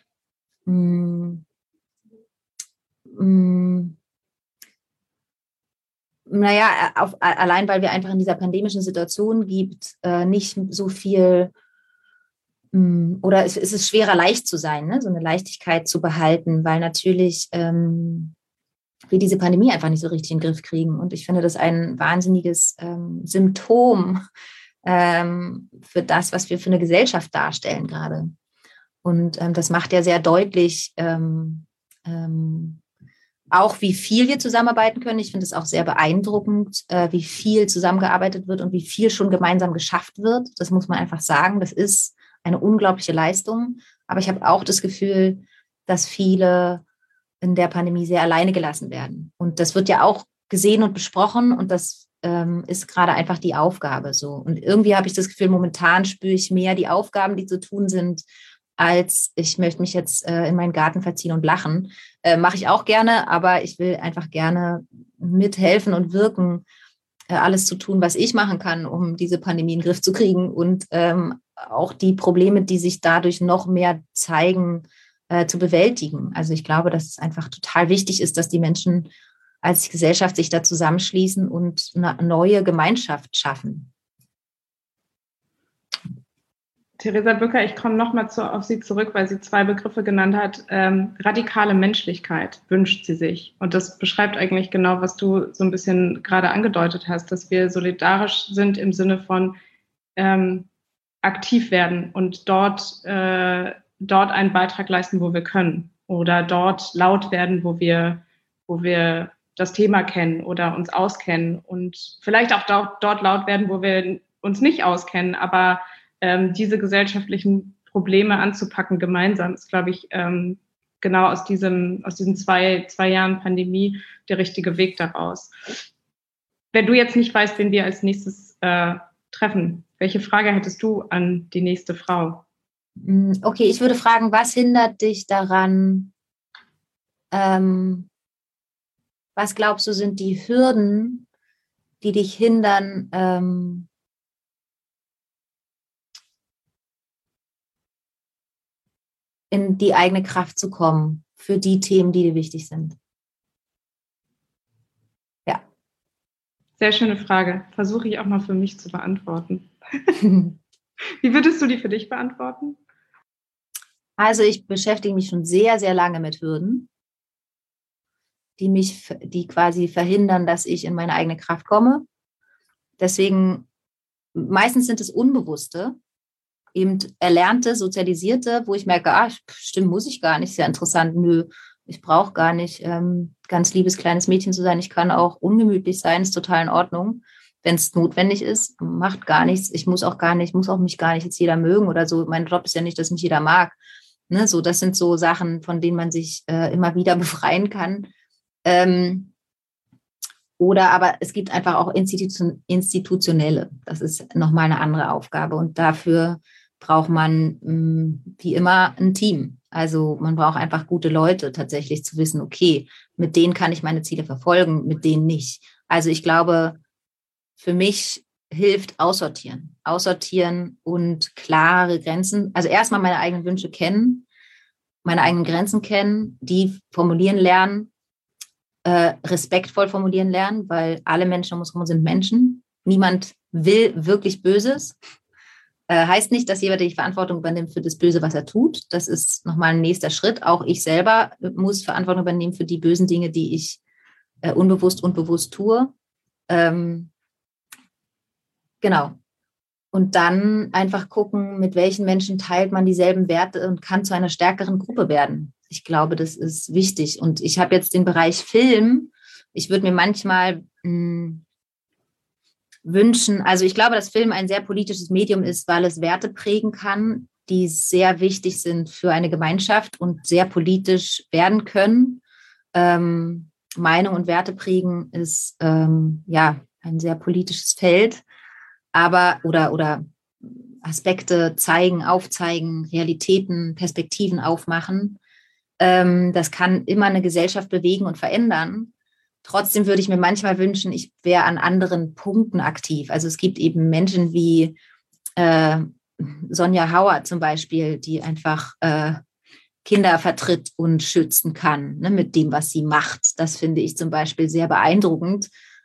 mh, mh, naja, auf, allein weil wir einfach in dieser pandemischen Situation gibt, äh, nicht so viel, mh, oder es, es ist schwerer, leicht zu sein, ne? So eine Leichtigkeit zu behalten, weil natürlich ähm, wir diese Pandemie einfach nicht so richtig in den Griff kriegen. Und ich finde das ein wahnsinniges ähm, Symptom ähm, für das, was wir für eine Gesellschaft darstellen gerade. Und ähm, das macht ja sehr deutlich, ähm, ähm, auch wie viel wir zusammenarbeiten können. Ich finde es auch sehr beeindruckend, äh, wie viel zusammengearbeitet wird und wie viel schon gemeinsam geschafft wird. Das muss man einfach sagen. Das ist eine unglaubliche Leistung. Aber ich habe auch das Gefühl, dass viele in der Pandemie sehr alleine gelassen werden. Und das wird ja auch gesehen und besprochen. Und das ähm, ist gerade einfach die Aufgabe so. Und irgendwie habe ich das Gefühl, momentan spüre ich mehr die Aufgaben, die zu tun sind, als ich möchte mich jetzt äh, in meinen Garten verziehen und lachen. Äh, mache ich auch gerne, aber ich will einfach gerne mithelfen und wirken, äh, alles zu tun, was ich machen kann, um diese Pandemie in den Griff zu kriegen und ähm, auch die Probleme, die sich dadurch noch mehr zeigen, äh, zu bewältigen. Also ich glaube, dass es einfach total wichtig ist, dass die Menschen als Gesellschaft sich da zusammenschließen und eine neue Gemeinschaft schaffen. Theresa Bücker, ich komme nochmal auf Sie zurück, weil sie zwei Begriffe genannt hat. Ähm, radikale Menschlichkeit wünscht sie sich. Und das beschreibt eigentlich genau, was du so ein bisschen gerade angedeutet hast, dass wir solidarisch sind im Sinne von ähm, aktiv werden und dort, äh, dort einen Beitrag leisten, wo wir können. Oder dort laut werden, wo wir, wo wir das Thema kennen oder uns auskennen. Und vielleicht auch dort, dort laut werden, wo wir uns nicht auskennen, aber diese gesellschaftlichen Probleme anzupacken gemeinsam, ist, glaube ich, ähm, genau aus diesem, aus diesen zwei, zwei Jahren Pandemie der richtige Weg daraus. Wenn du jetzt nicht weißt, wen wir als nächstes äh, treffen, welche Frage hättest du an die nächste Frau? Okay, ich würde fragen, was hindert dich daran, ähm, was glaubst du, sind die Hürden, die dich hindern, ähm, in die eigene Kraft zu kommen für die Themen, die dir wichtig sind? Ja. Sehr schöne Frage. Versuche ich auch mal für mich zu beantworten. Wie würdest du die für dich beantworten? Also ich beschäftige mich schon sehr, sehr lange mit Hürden, die mich, die quasi verhindern, dass ich in meine eigene Kraft komme. Deswegen, meistens sind es Unbewusste, eben erlernte, sozialisierte, wo ich merke, ah, stimmt, muss ich gar nicht, ist ja interessant, nö, ich brauche gar nicht ähm, ganz liebes kleines Mädchen zu sein, ich kann auch ungemütlich sein, ist total in Ordnung, wenn es notwendig ist, macht gar nichts, ich muss auch gar nicht, muss auch mich gar nicht jetzt jeder mögen oder so, mein Job ist ja nicht, dass mich jeder mag, ne, so, das sind so Sachen, von denen man sich äh, immer wieder befreien kann, ähm, oder aber es gibt einfach auch Institution, institutionelle, das ist nochmal eine andere Aufgabe und dafür braucht man wie immer ein Team. Also man braucht einfach gute Leute, tatsächlich zu wissen, okay, mit denen kann ich meine Ziele verfolgen, mit denen nicht. Also ich glaube, für mich hilft Aussortieren. Aussortieren und klare Grenzen. Also erstmal meine eigenen Wünsche kennen, meine eigenen Grenzen kennen, die formulieren lernen, äh, respektvoll formulieren lernen, weil alle Menschen um uns herum sind Menschen. Niemand will wirklich Böses. Äh, heißt nicht, dass jeder die Verantwortung übernimmt für das Böse, was er tut. Das ist nochmal ein nächster Schritt. Auch ich selber muss Verantwortung übernehmen für die bösen Dinge, die ich äh, unbewusst und bewusst tue. Ähm, genau. Und dann einfach gucken, mit welchen Menschen teilt man dieselben Werte und kann zu einer stärkeren Gruppe werden. Ich glaube, das ist wichtig. Und ich habe jetzt den Bereich Film. Ich würde mir manchmal mh, wünschen, also ich glaube, dass Film ein sehr politisches Medium ist, weil es Werte prägen kann, die sehr wichtig sind für eine Gemeinschaft und sehr politisch werden können. Ähm, Meinung und Werte prägen ist ähm, ja ein sehr politisches Feld, aber oder oder Aspekte zeigen, aufzeigen, Realitäten, Perspektiven aufmachen. Ähm, das kann immer eine Gesellschaft bewegen und verändern. Trotzdem würde ich mir manchmal wünschen, ich wäre an anderen Punkten aktiv. Also es gibt eben Menschen wie äh, Sonja Hauer zum Beispiel, die einfach äh, Kinder vertritt und schützen kann, ne, mit dem, was sie macht. Das finde ich zum Beispiel sehr beeindruckend.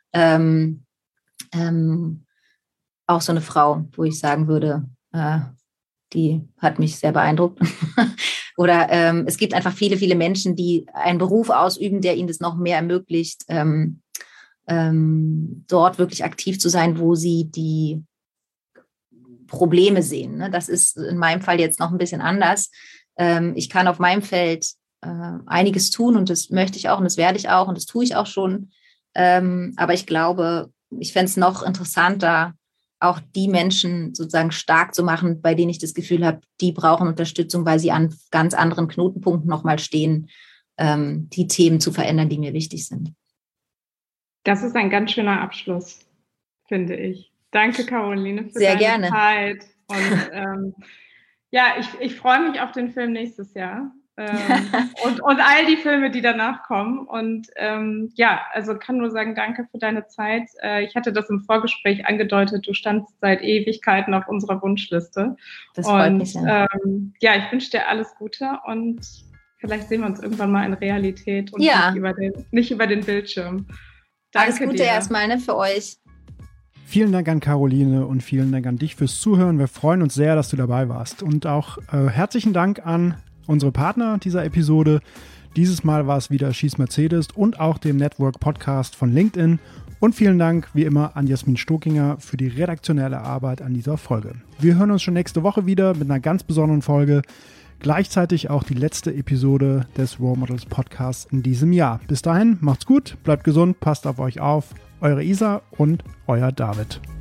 ähm, ähm, auch so eine Frau, wo ich sagen würde, äh, die hat mich sehr beeindruckt. Oder ähm, es gibt einfach viele, viele Menschen, die einen Beruf ausüben, der ihnen das noch mehr ermöglicht, ähm, ähm, dort wirklich aktiv zu sein, wo sie die Probleme sehen. Ne? Das ist in meinem Fall jetzt noch ein bisschen anders. Ähm, ich kann auf meinem Feld äh, einiges tun und das möchte ich auch und das werde ich auch und das tue ich auch schon. Ähm, aber ich glaube, ich fände es noch interessanter, auch die Menschen sozusagen stark zu machen, bei denen ich das Gefühl habe, die brauchen Unterstützung, weil sie an ganz anderen Knotenpunkten nochmal stehen, ähm, die Themen zu verändern, die mir wichtig sind. Das ist ein ganz schöner Abschluss, finde ich. Danke, Caroline, für Sehr deine gerne. Zeit. Und ähm, ja, ich, ich freue mich auf den Film nächstes Jahr ähm, und, und all die Filme, die danach kommen. Und ähm, ja, also kann nur sagen, danke für deine Zeit. Äh, ich hatte das im Vorgespräch angedeutet, du standst seit Ewigkeiten auf unserer Wunschliste. Das freut und mich sehr. Ähm, ja, ich wünsche dir alles Gute und vielleicht sehen wir uns irgendwann mal in Realität und ja. nicht, über den, nicht über den Bildschirm. Danke Alles Gute dir. erstmal, ne, für euch. Vielen Dank an Caroline und vielen Dank an dich fürs Zuhören. Wir freuen uns sehr, dass du dabei warst. Und auch äh, herzlichen Dank an unsere Partner dieser Episode. Dieses Mal war es wieder Schieß Mercedes und auch dem Network Podcast von LinkedIn. Und vielen Dank, wie immer, an Jasmin Stokinger für die redaktionelle Arbeit an dieser Folge. Wir hören uns schon nächste Woche wieder mit einer ganz besonderen Folge. Gleichzeitig auch die letzte Episode des Role Models Podcasts in diesem Jahr. Bis dahin, macht's gut, bleibt gesund, passt auf euch auf. Eure Isa und euer David.